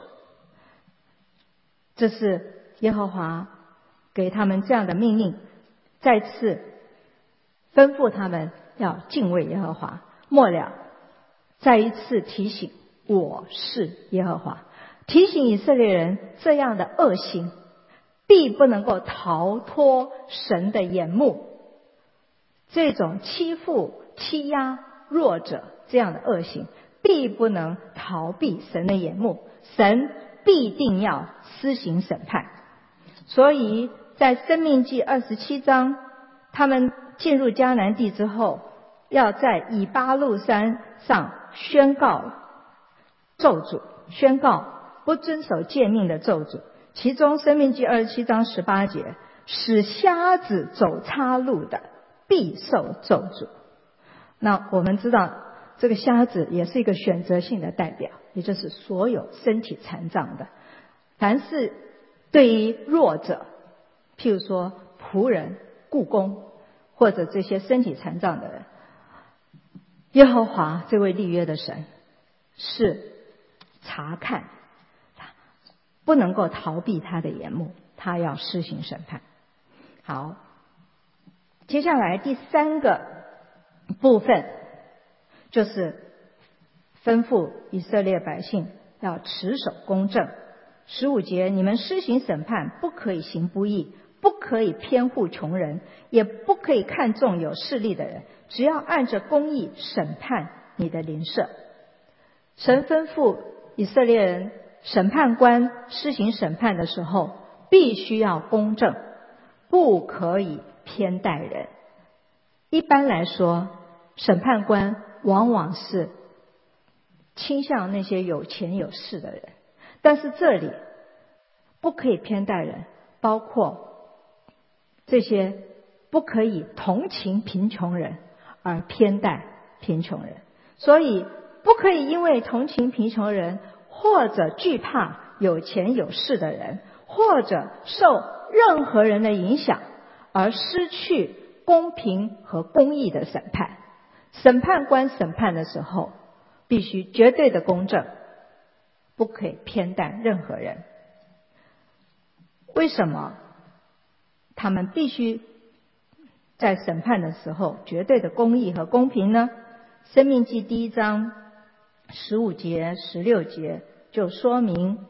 这是耶和华给他们这样的命令，再次吩咐他们要敬畏耶和华。末了再一次提醒，我是耶和华，提醒以色列人这样的恶行必不能够逃脱神的眼目。这种欺负欺压弱者这样的恶行必不能逃避神的眼目，神必定要施行审判。所以在申命记二十七章，他们进入迦南地之后，要在以巴路山上宣告咒诅，宣告不遵守诫命的咒诅。其中申命记二十七章十八节，使瞎子走岔路的必受咒诅。那我们知道这个瞎子也是一个选择性的代表，也就是所有身体残障的，凡是对于弱者，譬如说仆人、雇工或者这些身体残障的人，耶和华这位立约的神是查看，不能够逃避他的眼目，他要施行审判。好，接下来第三个部分就是吩咐以色列百姓要持守公正。十五节，你们施行审判，不可以行不义，不可以偏护穷人，也不可以看重有势力的人，只要按着公义审判你的邻舍。神吩咐以色列人，审判官施行审判的时候必须要公正，不可以偏待人。一般来说，审判官往往是倾向那些有钱有势的人，但是这里不可以偏待人，包括这些不可以同情贫穷人而偏待贫穷人。所以不可以因为同情贫穷人，或者惧怕有钱有势的人，或者受任何人的影响而失去公平和公义的审判。审判官审判的时候必须绝对的公正，不可以偏待任何人。为什么他们必须在审判的时候绝对的公义和公平呢？申命记第一章十五节十六节就说明，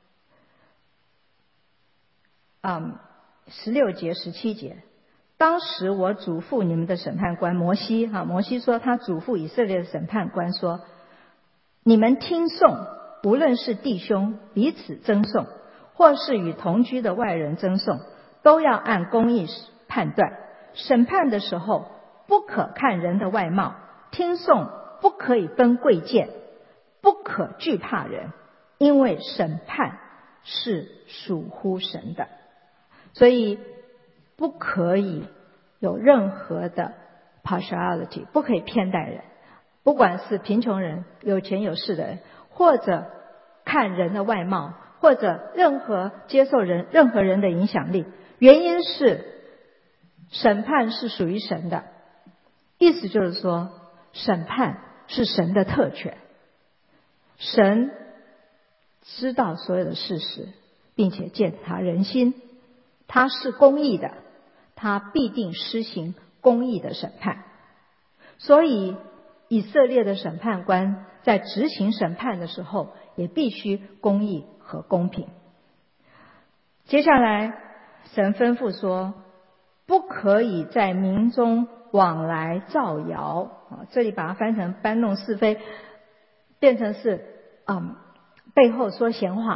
嗯，十六节十七节，当时我嘱咐你们的审判官摩西，哈，摩西说他嘱咐以色列的审判官说，你们听讼，无论是弟兄彼此争讼，或是与同居的外人争讼，都要按公义判断。审判的时候不可看人的外貌，听讼不可以分贵贱，不可惧怕人，因为审判是属乎神的。所以不可以有任何的 partiality， 不可以偏待人，不管是贫穷人、有钱有势的人，或者看人的外貌，或者任何接受人任何人的影响力。原因是审判是属于神的，意思就是说审判是神的特权，神知道所有的事实，并且鉴察人心，他是公义的，他必定施行公义的审判。所以以色列的审判官在执行审判的时候也必须公义和公平。接下来神吩咐说，不可以在民中往来造谣，这里把它翻成搬弄是非，变成是嗯背后说闲话，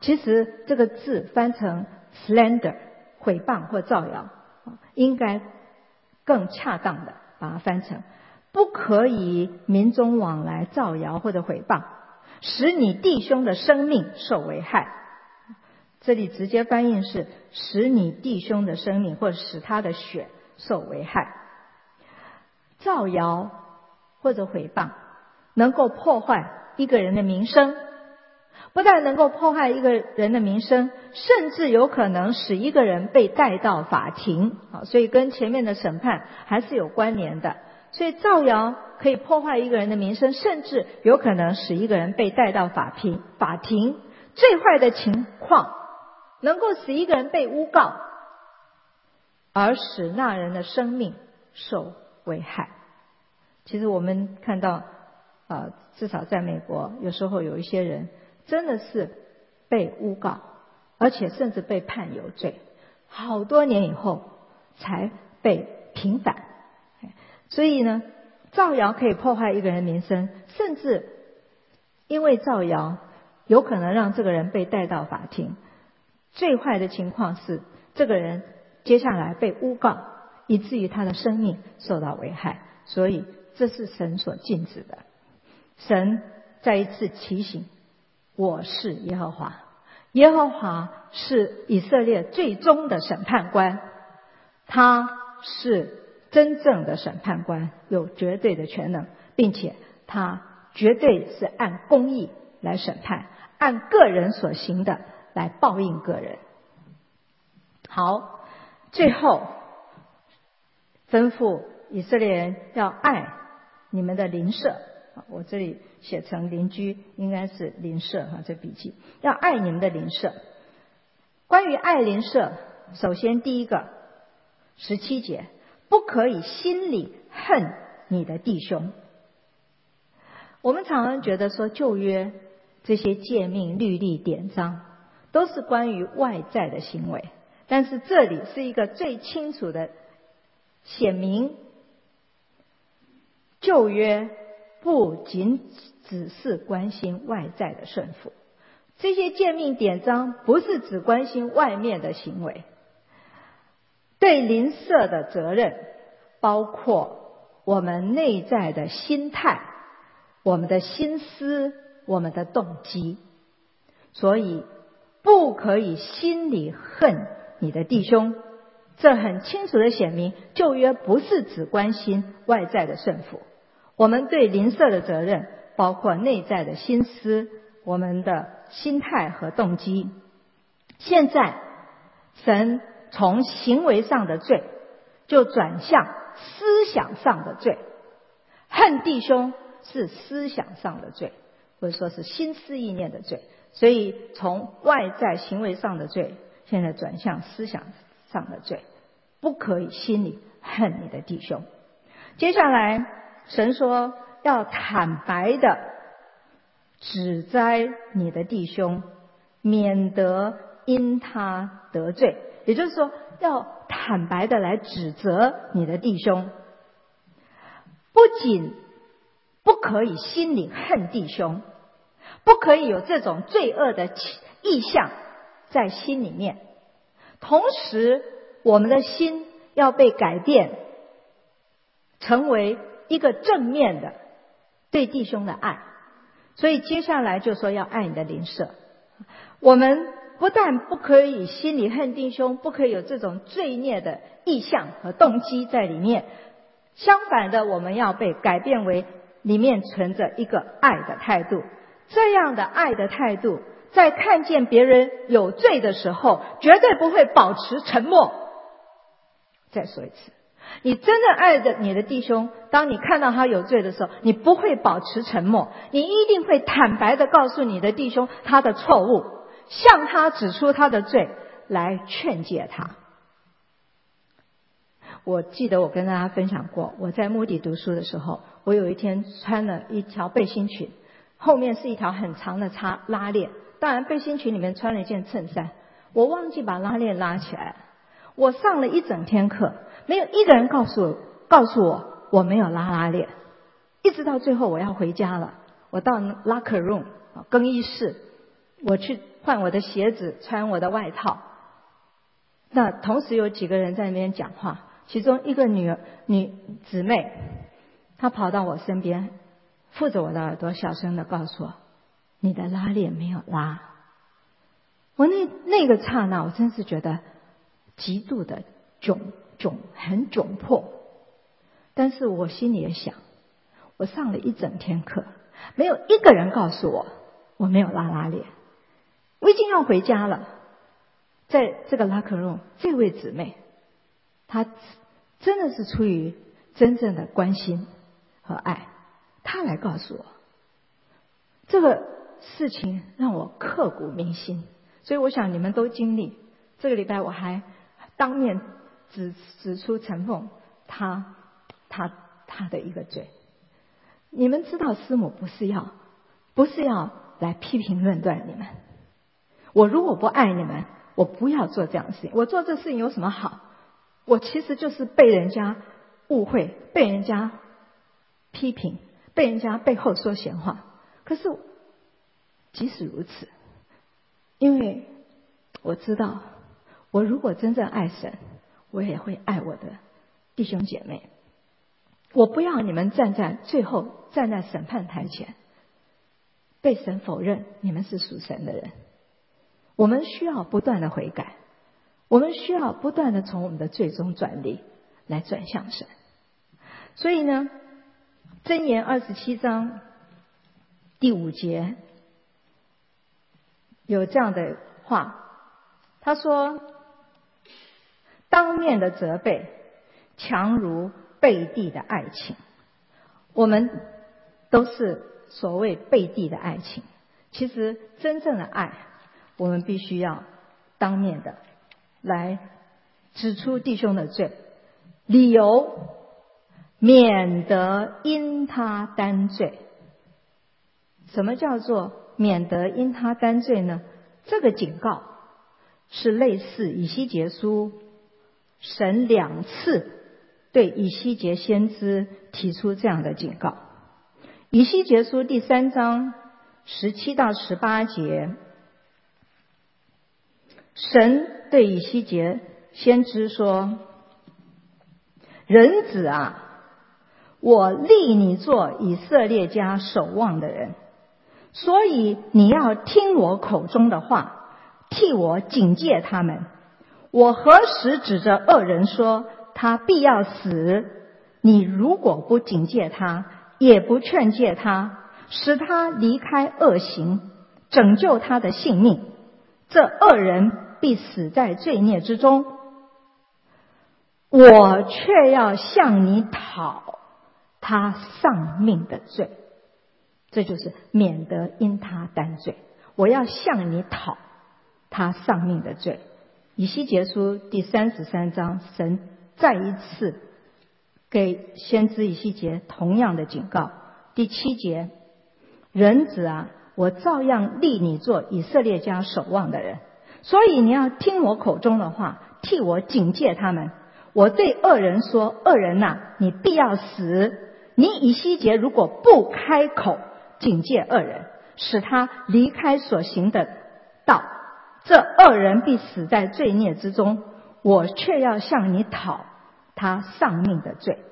其实这个字翻成 slander 毁谤或造谣，应该更恰当的把它翻成不可以民中往来造谣或者毁谤，使你弟兄的生命受危害。这里直接翻译是使你弟兄的生命或者使他的血受危害。造谣或者毁谤能够破坏一个人的名声，不但能够破坏一个人的名声，甚至有可能使一个人被带到法庭。所以跟前面的审判还是有关联的。所以造谣可以破坏一个人的名声，甚至有可能使一个人被带到法庭。法庭最坏的情况能够使一个人被诬告，而使那人的生命受危害。其实我们看到呃，至少在美国有时候有一些人真的是被诬告，而且甚至被判有罪，好多年以后才被平反。所以呢，造谣可以破坏一个人名声，甚至因为造谣有可能让这个人被带到法庭。最坏的情况是这个人接下来被诬告，以至于他的生命受到危害。所以这是神所禁止的。神再一次提醒，我是耶和华，耶和华是以色列最终的审判官，他是真正的审判官，有绝对的权能，并且他绝对是按公义来审判，按个人所行的来报应个人。好，最后吩咐以色列人要爱你们的邻舍，我这里写成邻居，应该是邻舍，这笔记要爱你们的邻舍。关于爱邻舍，首先第一个十七节，不可以心里恨你的弟兄。我们常常觉得说旧约这些诫命律例典章都是关于外在的行为，但是这里是一个最清楚的显明，旧约不仅只是关心外在的顺服，这些诫命典章不是只关心外面的行为，对邻舍的责任包括我们内在的心态，我们的心思，我们的动机。所以不可以心里恨你的弟兄，这很清楚的显明旧约不是只关心外在的顺服，我们对邻舍的责任包括内在的心思，我们的心态和动机。现在神从行为上的罪就转向思想上的罪，恨弟兄是思想上的罪，或者说是心思意念的罪。所以从外在行为上的罪现在转向思想上的罪，不可以心里恨你的弟兄。接下来神说要坦白的指摘你的弟兄，免得因他得罪。也就是说要坦白的来指责你的弟兄，不仅不可以心里恨弟兄，不可以有这种罪恶的意向在心里面，同时我们的心要被改变，成为一个正面的对弟兄的爱。所以接下来就说要爱你的邻舍。我们不但不可以心里恨弟兄，不可以有这种罪孽的意向和动机在里面，相反的我们要被改变为里面存着一个爱的态度。这样的爱的态度在看见别人有罪的时候绝对不会保持沉默。再说一次，你真正爱着你的弟兄，当你看到他有罪的时候，你不会保持沉默，你一定会坦白地告诉你的弟兄他的错误，向他指出他的罪，来劝诫他。我记得我跟大家分享过，我在慕迪读书的时候，我有一天穿了一条背心裙，后面是一条很长的插拉链，当然背心裙里面穿了一件衬衫，我忘记把拉链拉起来。我上了一整天课，没有一个人告诉我告诉我我没有拉拉链，一直到最后我要回家了，我到 locker room 更衣室，我去换我的鞋子，穿我的外套。那同时有几个人在那边讲话，其中一个女女姊妹，她跑到我身边，附着我的耳朵，小声的告诉我：“你的拉链没有拉。”我那那个刹那，我真是觉得极度的窘窘，很窘迫。但是我心里也想，我上了一整天课，没有一个人告诉我我没有拉拉链。我已经要回家了，在这个 locker room， 这位姊妹，她真的是出于真正的关心和爱，她来告诉我这个事情，让我刻骨铭心。所以我想你们都经历。这个礼拜我还当面指指出陈凤她她她的一个罪。你们知道师母不是要不是要来批评论断你们。我如果不爱你们，我不要做这样的事情。我做这事情有什么好？我其实就是被人家误会，被人家批评，被人家背后说闲话。可是即使如此，因为我知道，我如果真正爱神，我也会爱我的弟兄姐妹。我不要你们站在最后站在审判台前，被神否认你们是属神的人。我们需要不断的悔改，我们需要不断的从我们的最终转离来转向神。所以呢，箴言二十七章第五节有这样的话，他说：当面的责备强如背地的爱情。我们都是所谓背地的爱情，其实真正的爱，我们必须要当面的来指出弟兄的罪，理由免得因他担罪。什么叫做免得因他担罪呢？这个警告是类似以西结书神两次对以西结先知提出这样的警告。以西结书第三章十七到十八节，神对以西结先知说：人子啊，我立你做以色列家守望的人，所以你要听我口中的话，替我警戒他们。我何时指着恶人说他必要死？你如果不警戒他，也不劝诫他，使他离开恶行，拯救他的性命，这恶人必死在罪孽之中。我却要向你讨他丧命的罪。这就是免得因他担罪。我要向你讨他丧命的罪。以西结书第三十三章，神再一次给先知以西结同样的警告。第七节，人子啊，我照样立你做以色列家守望的人，所以你要听我口中的话，替我警戒他们。我对恶人说：恶人呐、啊，你必要死。你以西结如果不开口警戒恶人，使他离开所行的道，这恶人必死在罪孽之中。我却要向你讨他丧命的罪。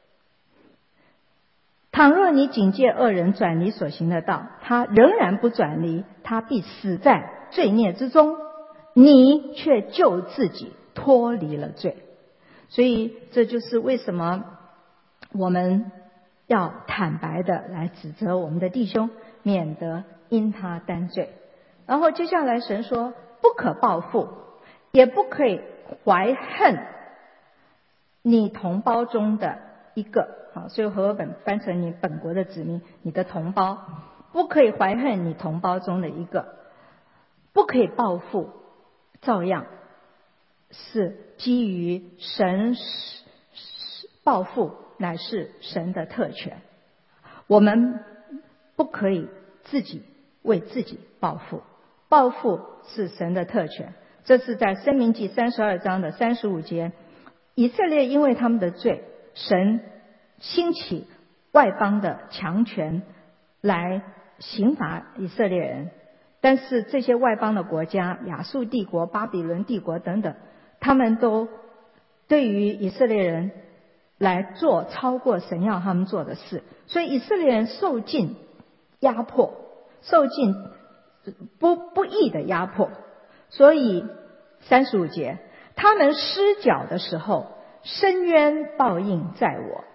倘若你警戒恶人转离所行的道，他仍然不转离，他必死在罪孽之中，你却救自己脱离了罪。所以这就是为什么我们要坦白的来指责我们的弟兄，免得因他担罪。然后接下来神说，不可报复，也不可以怀恨你同胞中的一个。好，所以和合本翻成你本国的子民，你的同胞，不可以怀恨你同胞中的一个，不可以报复，照样是基于神报复乃是神的特权，我们不可以自己为自己报复，报复是神的特权。这是在申命记三十二章的三十五节，以色列因为他们的罪，神兴起外邦的强权来刑罚以色列人， 但是这些外邦的国家，亚述帝国、巴比伦帝国等等，他们都对于以色列人来做超过神要他们做的事，所以以色列人受尽压迫，受尽不不义的压迫。所以三十五节，他们失脚的时候，深渊报应在我，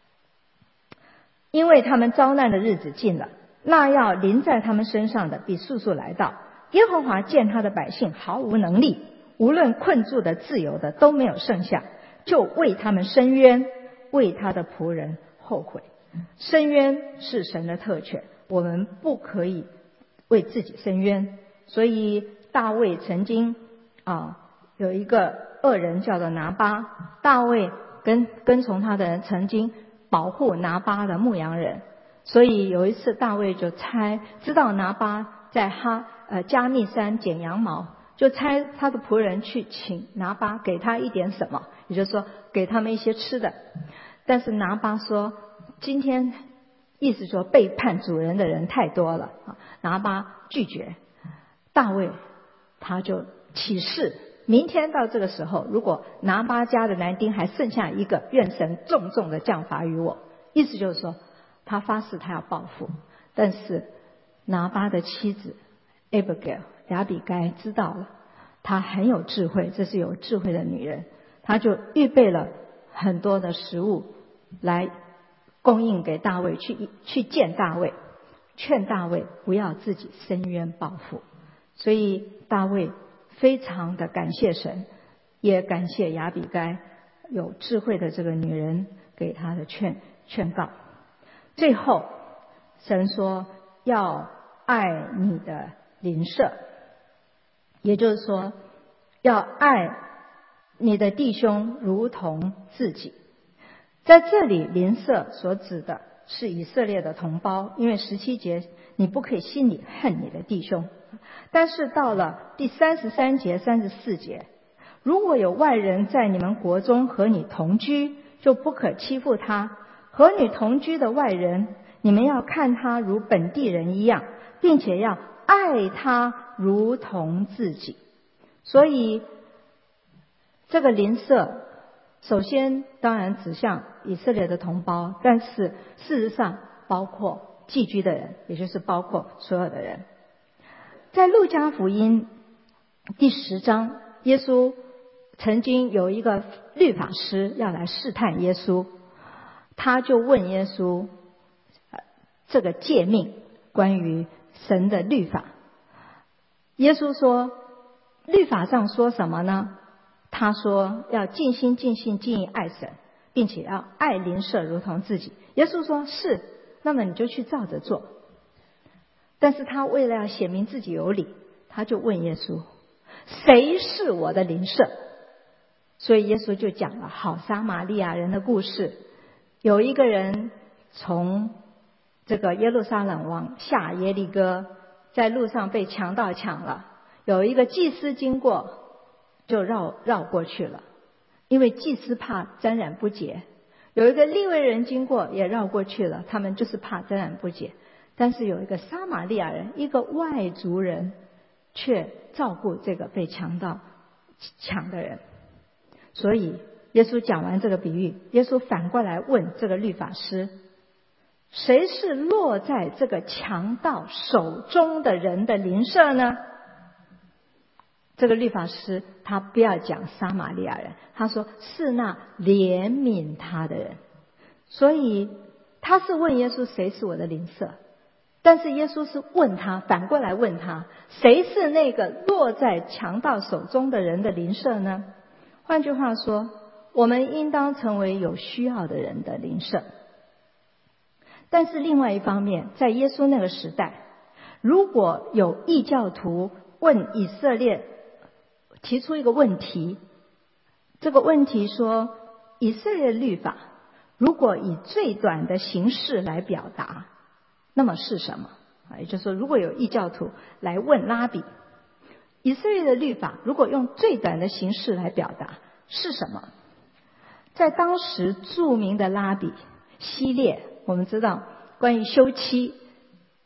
因为他们遭难的日子近了，那要临在他们身上的必速速来到。耶和华见他的百姓毫无能力，无论困住的自由的都没有剩下，就为他们伸冤，为他的仆人后悔。伸冤是神的特权，我们不可以为自己伸冤。所以大卫曾经啊有一个恶人叫做拿巴，大卫跟跟从他的人曾经保护拿巴的牧羊人，所以有一次大卫就差知道拿巴在哈呃加密山剪羊毛，就差他的仆人去请拿巴给他一点什么，也就是说给他们一些吃的。但是拿巴说今天意思说背叛主人的人太多了，拿巴拒绝。大卫他就起誓，明天到这个时候，如果拿巴家的男丁还剩下一个，愿神重重的降罚于我。意思就是说他发誓他要报复。但是拿巴的妻子 Abigail 亚比该知道了，她很有智慧，这是有智慧的女人，她就预备了很多的食物来供应给大卫，去去见大卫，劝大卫不要自己伸冤报复。所以大卫非常的感谢神，也感谢亚比该有智慧的这个女人给他的劝劝告。最后神说要爱你的邻舍，也就是说要爱你的弟兄如同自己。在这里邻舍所指的是以色列的同胞，因为十七节你不可以心里恨你的弟兄。但是到了第三十三节三十四节，如果有外人在你们国中和你同居，就不可欺负他。和你同居的外人，你们要看他如本地人一样，并且要爱他如同自己。所以这个邻舍首先当然指向以色列的同胞，但是事实上包括寄居的人，也就是包括所有的人。在路加福音第十章，耶稣曾经有一个律法师要来试探耶稣，他就问耶稣这个诫命，关于神的律法。耶稣说律法上说什么呢？他说要尽心尽性尽意爱神，并且要爱邻舍如同自己。耶稣说是，那么你就去照着做。但是他为了要显明自己有理，他就问耶稣谁是我的邻舍。所以耶稣就讲了好撒玛利亚人的故事。有一个人从这个耶路撒冷往下耶利哥，在路上被强盗抢了，有一个祭司经过就绕绕过去了，因为祭司怕沾染不洁。有一个利未人经过也绕过去了，他们就是怕沾染不洁。但是有一个撒玛利亚人，一个外族人，却照顾这个被强盗抢的人。所以耶稣讲完这个比喻，耶稣反过来问这个律法师，谁是落在这个强盗手中的人的邻舍呢？这个律法师他不要讲撒玛利亚人，他说是那怜悯他的人。所以他是问耶稣谁是我的邻舍，但是耶稣是问他，反过来问他，谁是那个落在强盗手中的人的邻舍呢？换句话说，我们应当成为有需要的人的邻舍。但是另外一方面，在耶稣那个时代，如果有异教徒问以色列提出一个问题，这个问题说以色列律法如果以最短的形式来表达，那么是什么？也就是说，如果有异教徒来问拉比，以色列的律法如果用最短的形式来表达是什么？在当时著名的拉比希列，我们知道关于休妻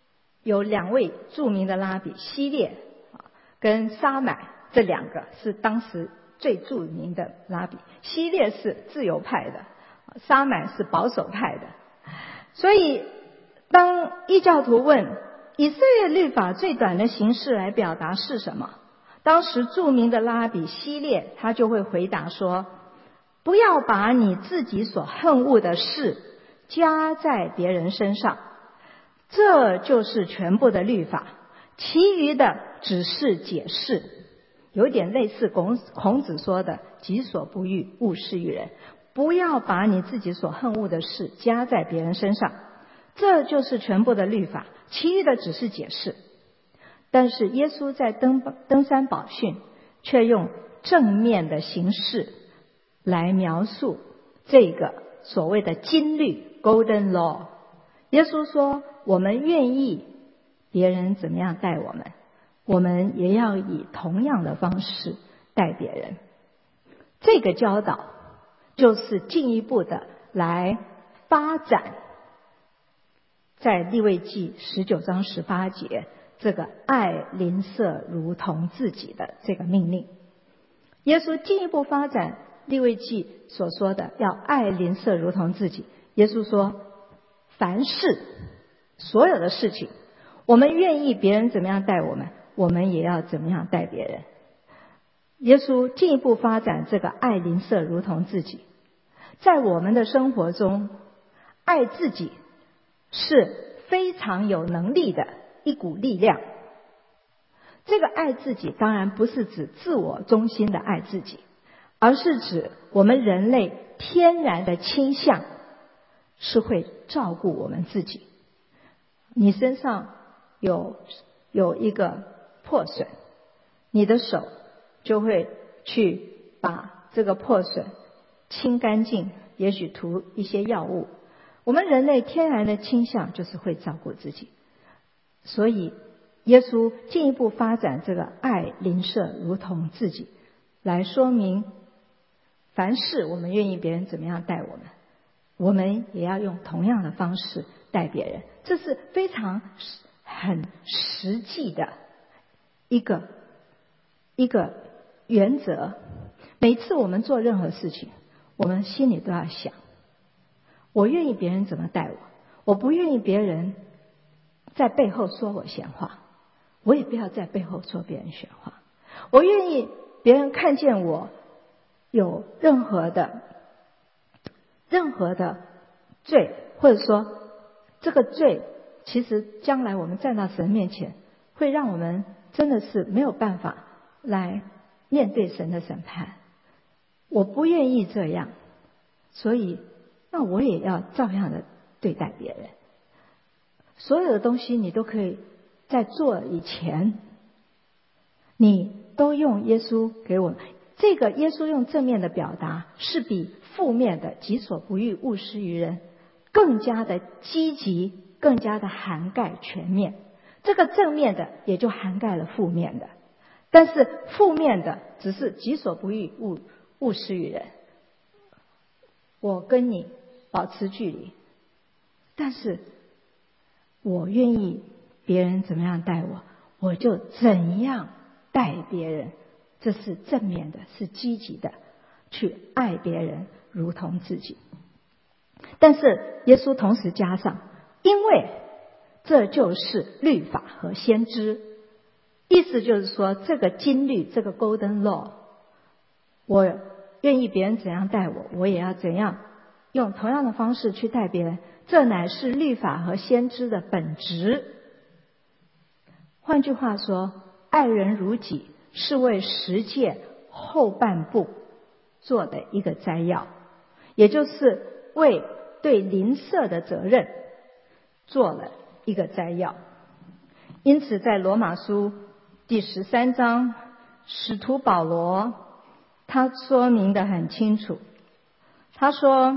有两位著名的拉比，希列跟沙买，这两个是当时最著名的拉比。希列是自由派的，沙买是保守派的。所以当异教徒问以色列律法最短的形式来表达是什么，当时著名的拉比希列他就会回答说，不要把你自己所恨恶的事加在别人身上，这就是全部的律法，其余的只是解释，有点类似孔孔子说的己所不欲，勿施于人。不要把你自己所恨恶的事加在别人身上，这就是全部的律法，其余的只是解释。但是耶稣在登登山宝训却用正面的形式来描述这个所谓的金律 Golden Law。 耶稣说，我们愿意别人怎么样待我们，我们也要以同样的方式待别人。这个教导就是进一步的来发展在利未记十九章十八节这个爱邻舍如同自己的这个命令。耶稣进一步发展利未记所说的要爱邻舍如同自己。耶稣说，凡事所有的事情，我们愿意别人怎么样待我们，我们也要怎么样待别人。耶稣进一步发展这个爱邻舍如同自己。在我们的生活中，爱自己是非常有能力的一股力量。这个爱自己当然不是指自我中心的爱自己，而是指我们人类天然的倾向是会照顾我们自己。你身上有有一个破损，你的手就会去把这个破损清干净，也许涂一些药物。我们人类天然的倾向就是会照顾自己，所以耶稣进一步发展这个爱邻舍如同自己，来说明凡事我们愿意别人怎么样待我们，我们也要用同样的方式待别人。这是非常很实际的一个一个原则。每次我们做任何事情，我们心里都要想，我愿意别人怎么待我，我不愿意别人在背后说我闲话，我也不要在背后说别人闲话。我愿意别人看见我有任何的任何的罪，或者说这个罪其实将来我们站到神面前，会让我们真的是没有办法来面对神的审判。我不愿意这样，所以那我也要照样的对待别人。所有的东西你都可以在做以前，你都用耶稣给我们这个。耶稣用正面的表达是比负面的己所不欲，勿施于人更加的积极，更加的涵盖全面。这个正面的也就涵盖了负面的，但是负面的只是己所不欲，勿勿施于人，我跟你保持距离，但是我愿意别人怎么样待我，我就怎样待别人。这是正面的，是积极的，去爱别人如同自己。但是耶稣同时加上，因为这就是律法和先知。意思就是说，这个金律，这个 Golden Law， 我愿意别人怎样待我，我也要怎样用同样的方式去待别人，这乃是律法和先知的本质。换句话说，爱人如己是为十诫后半部做的一个摘要，也就是为对邻舍的责任做了一个摘要。因此在罗马书第十三章，使徒保罗他说明得很清楚，他说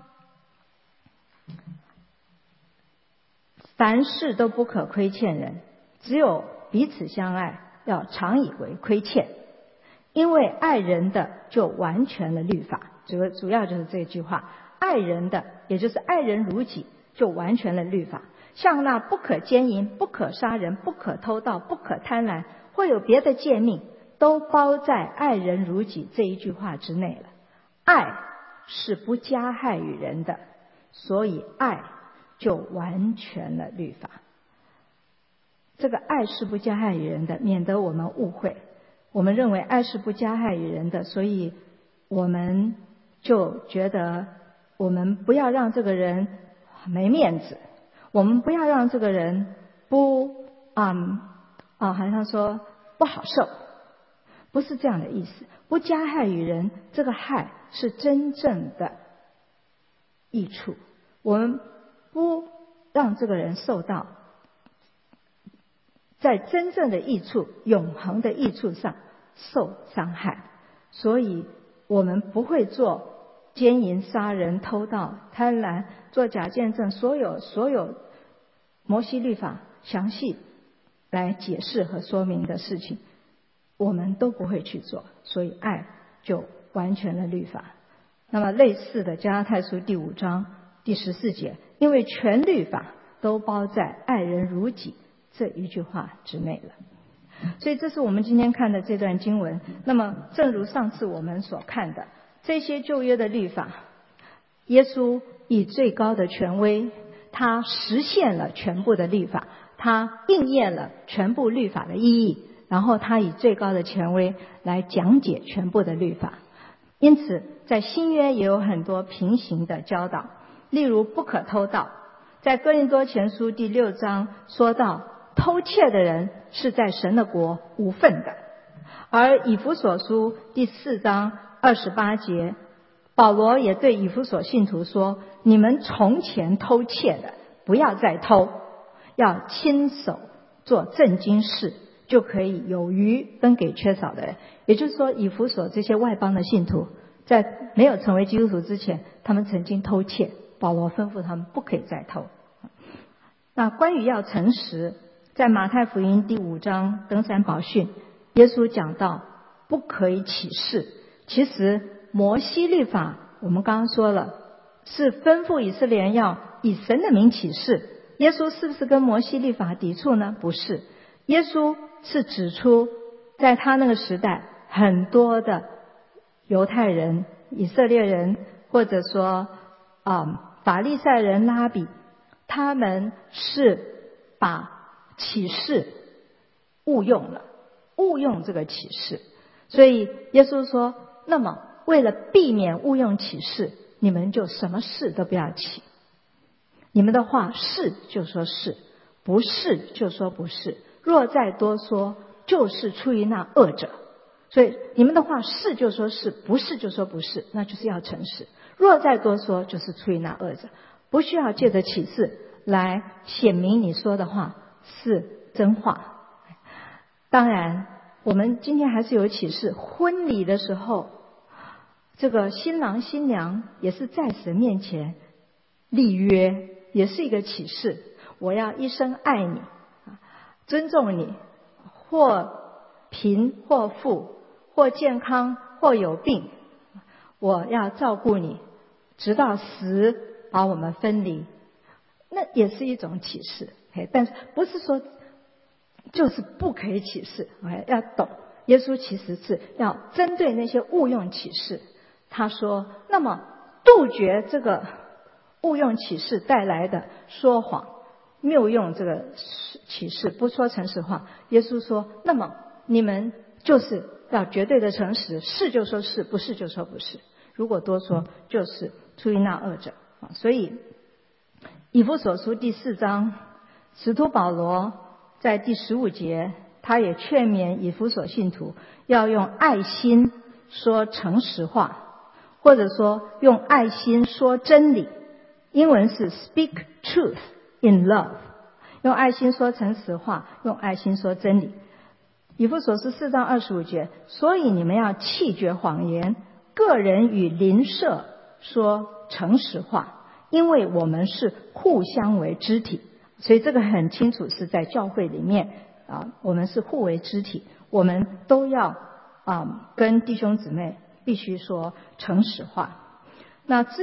凡事都不可亏欠人，只有彼此相爱，要常以为亏欠，因为爱人的就完全了律法。主主要就是这句话，爱人的也就是爱人如己， 就完全了律法。像那不可奸淫、不可杀人、不可偷盗、不可贪婪，或有别的诫命，都包在爱人如己这一句话之内了。爱是不加害于人的，所以爱就完全了律法。这个爱是不加害于人的，免得我们误会。我们认为爱是不加害于人的，所以我们就觉得我们不要让这个人没面子，我们不要让这个人不嗯啊，好像说不好受，不是这样的意思。不加害于人，这个害是真正的益处，我们不让这个人受到在真正的益处、永恒的益处上受伤害，所以我们不会做奸淫、杀人、偷盗、贪婪、做假见证，所有所有摩西律法详细来解释和说明的事情，我们都不会去做，所以爱就完全了律法。那么类似的，加拉太书第五章第十四节，因为全律法都包在爱人如己这一句话之内了。所以这是我们今天看的这段经文。那么正如上次我们所看的，这些旧约的律法，耶稣以最高的权威，他实现了全部的律法，他应验了全部律法的意义，然后他以最高的权威来讲解全部的律法。因此在新约也有很多平行的教导，例如不可偷盗，在哥林多前书第六章说到偷窃的人是在神的国无份的。而以弗所书第四章二十八节，保罗也对以弗所信徒说，你们从前偷窃的不要再偷，要亲手做正经事，就可以有余分给缺少的人。也就是说，以弗所这些外邦的信徒在没有成为基督徒之前，他们曾经偷窃，保罗吩咐他们不可以再偷。那关于要诚实，在马太福音第五章登山宝训，耶稣讲到不可以起誓。其实摩西律法我们刚刚说了，是吩咐以色列人要以神的名起誓。耶稣是不是跟摩西律法抵触呢？不是，耶稣是指出在他那个时代，很多的犹太人、以色列人，或者说啊法利赛人、拉比，他们是把启示误用了，误用这个启示。所以耶稣说，那么为了避免误用启示，你们就什么事都不要起，你们的话是就说是，不是就说不是，若再多说，就是出于那恶者。所以你们的话是就说是，不是就说不是，那就是要诚实。若再多说，就是出于那恶者。不需要借着启示来显明你说的话是真话。当然我们今天还是有启示，婚礼的时候，这个新郎新娘也是在神面前立约，也是一个启示，我要一生爱你，尊重你，或贫或富，或健康或有病，我要照顾你，直到死把我们分离。那也是一种启示，但是不是说就是不可以启示，要懂耶稣其实是要针对那些误用启示。他说，那么杜绝这个误用启示带来的说谎、谬用这个启示，不说诚实话。耶稣说，那么你们就是要绝对的诚实，是就说是，不是就说不是。如果多说，就是出于那恶者。所以以弗所书第四章，使徒保罗在第十五节，他也劝勉以弗所信徒要用爱心说诚实话，或者说用爱心说真理。英文是 speak truth in love， 用爱心说诚实话，用爱心说真理。以弗所书四章二十五节，所以你们要弃绝谎言，个人与邻舍说诚实话，因为我们是互相为肢体。所以这个很清楚是在教会里面啊，我们是互为肢体，我们都要啊跟弟兄姊妹必须说诚实话。那至于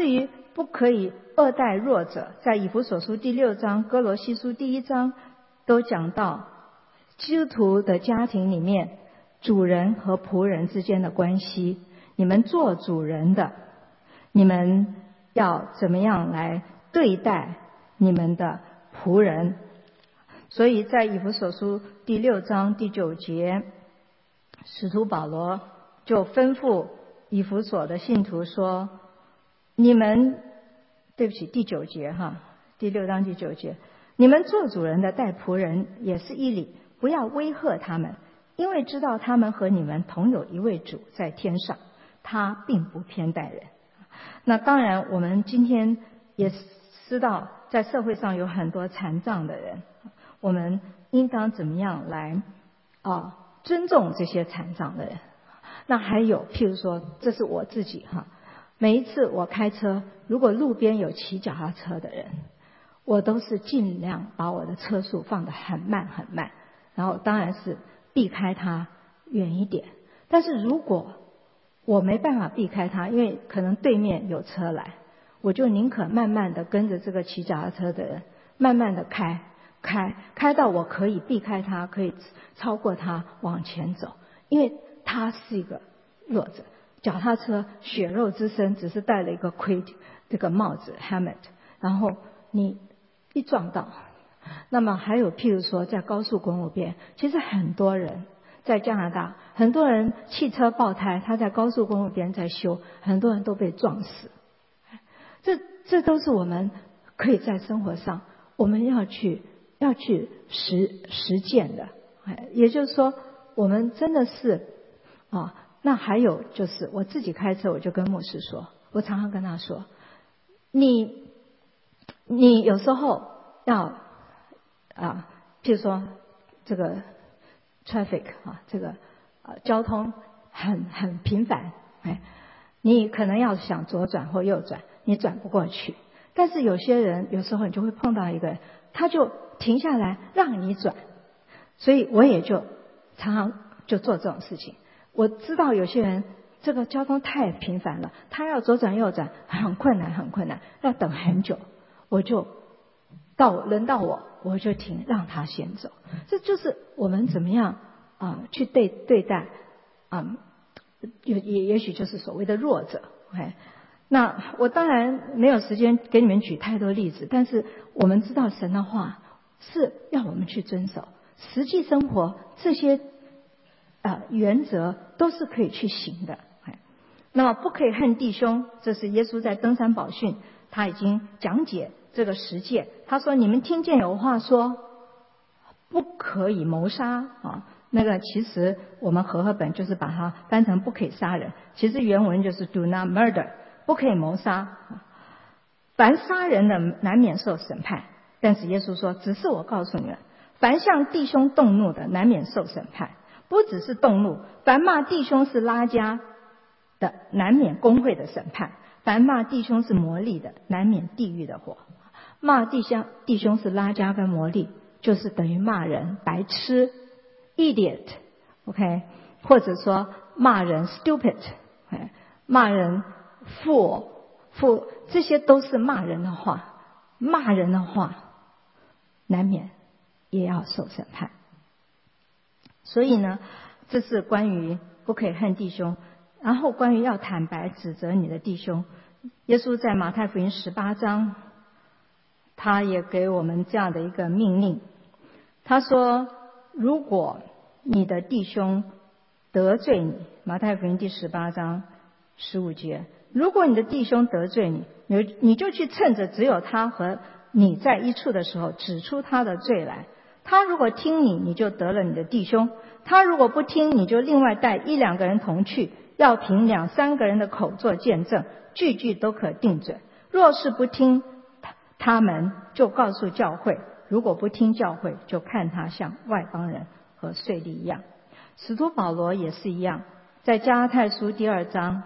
不可以恶待弱者，在以弗所书第六章、哥罗西书第一章都讲到基督徒的家庭里面主人和仆人之间的关系。你们做主人的，你们要怎么样来对待你们的仆人？所以在以弗所书第六章第九节，使徒保罗就吩咐以弗所的信徒说，你们对不起第九节哈，第六章第九节，你们做主人的待仆人也是一理，不要威吓他们，因为知道他们和你们同有一位主在天上，他并不偏待人。那当然我们今天也知道在社会上有很多残障的人，我们应当怎么样来啊尊重这些残障的人。那还有譬如说，这是我自己哈，每一次我开车，如果路边有骑脚踏车的人，我都是尽量把我的车速放得很慢很慢，然后当然是避开他远一点。但是如果我没办法避开他，因为可能对面有车来，我就宁可慢慢的跟着这个骑脚踏车的人慢慢的开开开到我可以避开他，可以超过他往前走，因为他是一个弱者。脚踏车血肉之身，只是戴了一个盔这个帽子 helmet， 然后你一撞到。那么还有譬如说在高速公路边，其实很多人在加拿大，很多人汽车爆胎，他在高速公路边在修，很多人都被撞死。这这都是我们可以在生活上我们要去要去实实践的。也就是说我们真的是啊，那还有就是我自己开车，我就跟牧师说，我常常跟他说，你你有时候要啊，譬如说这个 traffic 啊，这个啊交通很很频繁，哎，你可能要想左转或右转，你转不过去。但是有些人有时候你就会碰到一个人，他就停下来让你转，所以我也就常常就做这种事情。我知道有些人这个交通太频繁了，他要左转右转很困难很困难，要等很久，我就到轮到我我就停，让他先走。这就是我们怎么样啊、呃、去对对待啊、呃、也也也许就是所谓的弱者。哎，那我当然没有时间给你们举太多例子，但是我们知道神的话是要我们去遵守，实际生活这些呃，原则都是可以去行的。那么不可以恨弟兄，这是耶稣在登山宝训他已经讲解这个十诫。他说你们听见有话说不可以谋杀啊，那个其实我们和合本就是把它翻成不可以杀人，其实原文就是 do not murder， 不可以谋杀。凡杀人的难免受审判，但是耶稣说只是我告诉你们，凡向弟兄动怒的难免受审判。不只是动怒，凡骂弟兄是拉加的，难免公会的审判；凡骂弟兄是魔力的，难免地狱的火。骂弟兄弟兄是拉加跟魔力，就是等于骂人白痴 idiot OK， 或者说骂人 stupid， 骂人 fool fool， 这些都是骂人的话。骂人的话难免也要受审判。所以呢，这是关于不可以恨弟兄。然后关于要坦白指责你的弟兄，耶稣在马太福音十八章他也给我们这样的一个命令。他说如果你的弟兄得罪你，马太福音第十八章十五节，如果你的弟兄得罪你，你你就去趁着只有他和你在一处的时候指出他的罪来。他如果听你，你就得了你的弟兄；他如果不听，你就另外带一两个人同去，要凭两三个人的口做见证，句句都可定准。若是不听他们，就告诉教会；如果不听教会，就看他像外邦人和税吏一样。使徒保罗也是一样，在加拉太书第二章，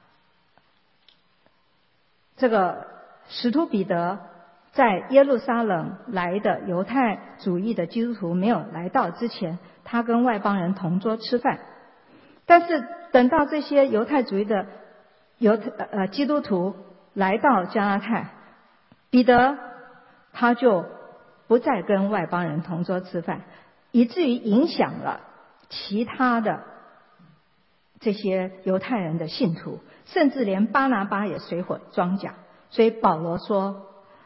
这个使徒彼得在耶路撒冷来的犹太主义的基督徒没有来到之前，他跟外邦人同桌吃饭。但是等到这些犹太主义的犹呃基督徒来到加拉太，彼得他就不再跟外邦人同桌吃饭，以至于影响了其他的这些犹太人的信徒，甚至连巴拿巴也随火装甲。所以保罗说，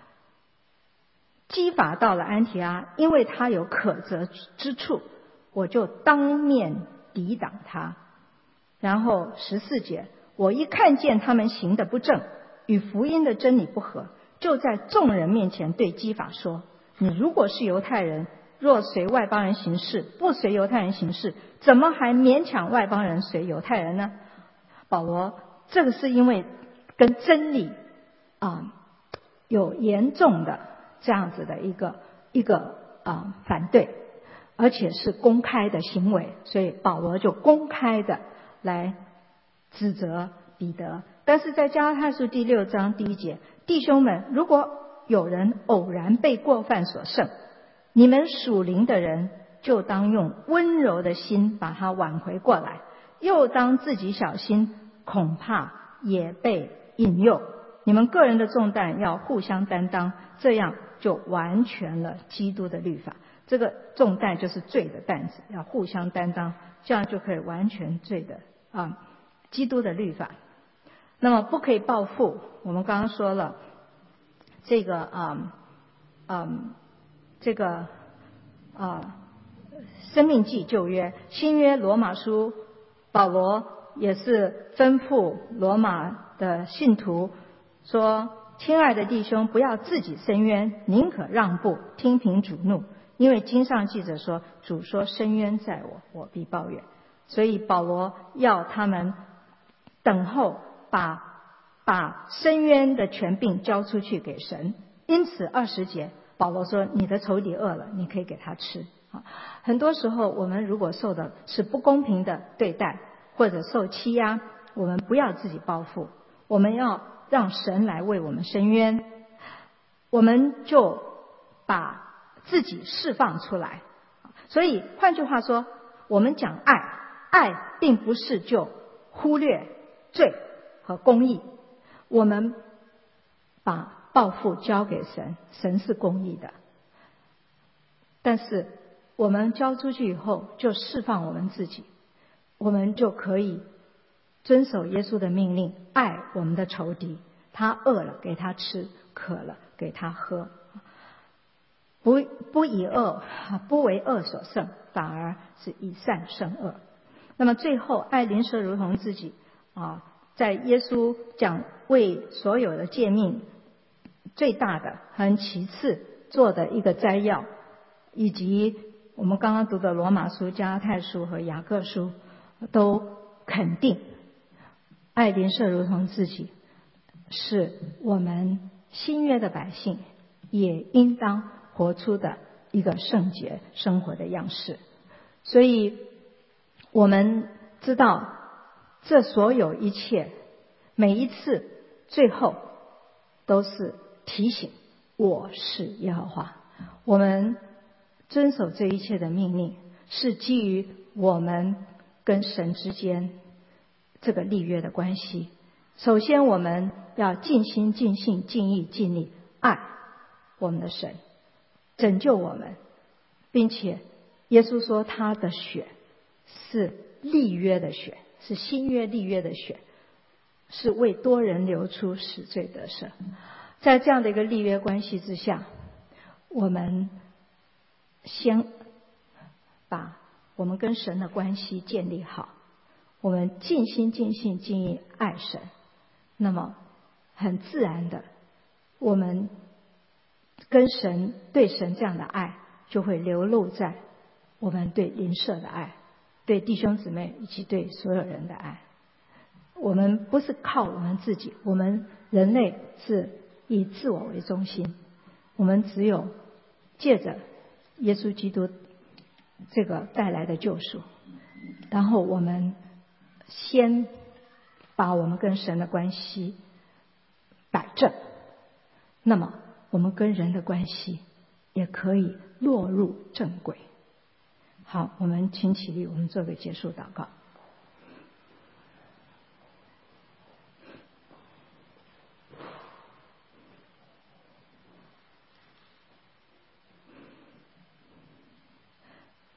基法到了安提阿，因为他有可责之处，我就当面抵挡他。然后十四节，我一看见他们行的不正，与福音的真理不合，就在众人面前对基法说，你如果是犹太人，若随外邦人行事，不随犹太人行事，怎么还勉强外邦人随犹太人呢？保罗这个是因为跟真理啊有严重的这样子的一个一个啊反对，而且是公开的行为，所以保罗就公开的来指责彼得。但是在加拉太书第六章第一节，弟兄们，如果有人偶然被过犯所胜，你们属灵的人就当用温柔的心把他挽回过来，又当自己小心，恐怕也被引诱。你们个人的重担要互相担当，这样就完全了基督的律法。这个重担就是罪的担子，要互相担当，这样就可以完全罪的啊基督的律法。那么不可以报复，我们刚刚说了这个啊嗯这个啊生命记旧约，新约罗马书，保罗也是吩咐罗马的信徒说，亲爱的弟兄，不要自己伸冤，宁可让步，听凭主怒，因为经上记着说，主说伸冤在我，我必报怨。所以保罗要他们等候，把把伸冤的权柄交出去给神。因此二十节保罗说，你的仇敌饿了，你可以给他吃。很多时候我们如果受的是不公平的对待，或者受欺压，我们不要自己报复，我们要让神来为我们伸冤，我们就把自己释放出来。所以换句话说，我们讲爱，爱并不是就忽略罪和公义，我们把报复交给神，神是公义的，但是我们交出去以后就释放我们自己，我们就可以遵守耶稣的命令，爱我们的仇敌，他饿了给他吃，渴了给他喝，不不以恶不为恶所胜，反而是以善胜恶。那么最后爱邻舍如同自己啊，在耶稣讲为所有的诫命最大的和其次做的一个摘要，以及我们刚刚读的罗马书、加拉太书和雅各书，都肯定爱邻舍如同自己是我们新约的百姓也应当活出的一个圣洁生活的样式。所以我们知道这所有一切每一次最后都是提醒，我是耶和华。我们遵守这一切的命令是基于我们跟神之间这个立约的关系。首先我们要尽心尽性尽意尽力爱我们的神，拯救我们，并且耶稣说他的血是立约的血，是新约立约的血，是为多人流出，使罪得赦。在这样的一个立约关系之下，我们先把我们跟神的关系建立好，我们尽心尽性尽意爱神，那么很自然的我们跟神对神这样的爱就会流露在我们对邻舍的爱，对弟兄姊妹以及对所有人的爱。我们不是靠我们自己，我们人类是以自我为中心，我们只有借着耶稣基督这个带来的救赎，然后我们先把我们跟神的关系摆正，那么我们跟人的关系也可以落入正轨。好，我们请起立，我们做个结束祷告。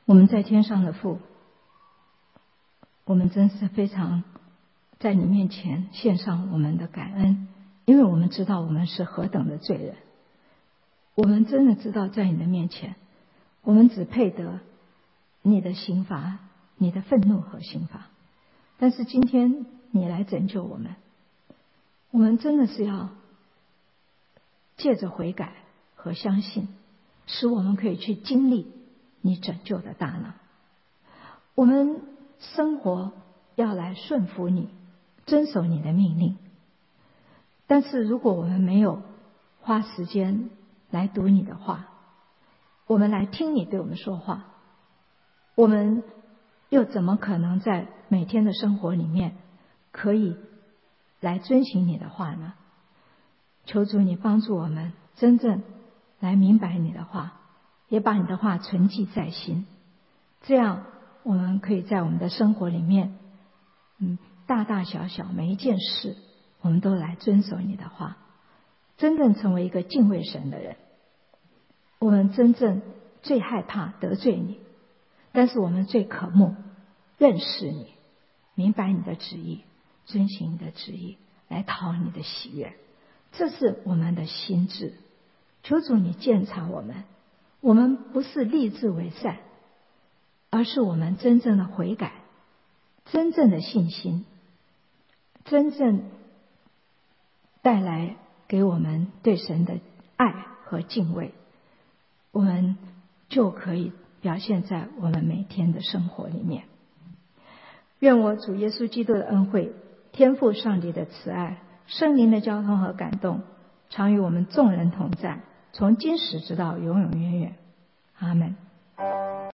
我们在天上的父，我们真是非常在你面前献上我们的感恩，因为我们知道我们是何等的罪人。我们真的知道在你的面前，我们只配得你的刑罚，你的愤怒和刑罚。但是今天你来拯救我们，我们真的是要借着悔改和相信，使我们可以去经历你拯救的大能。我们生活要来顺服你，遵守你的命令。但是如果我们没有花时间来读你的话，我们来听你对我们说话，我们又怎么可能在每天的生活里面可以来遵行你的话呢？求主你帮助我们真正来明白你的话，也把你的话存记在心，这样我们可以在我们的生活里面，嗯，大大小小每一件事，我们都来遵守你的话，真正成为一个敬畏神的人。我们真正最害怕得罪你，但是我们最渴慕认识你，明白你的旨意，遵行你的旨意，来讨你的喜悦。这是我们的心志。求主你鉴察我们，我们不是立志为善，而是我们真正的悔改，真正的信心，真正带来给我们对神的爱和敬畏，我们就可以表现在我们每天的生活里面。愿我主耶稣基督的恩惠，天父上帝的慈爱，圣灵的交通和感动，常与我们众人同在，从今时直到永永远远。阿们。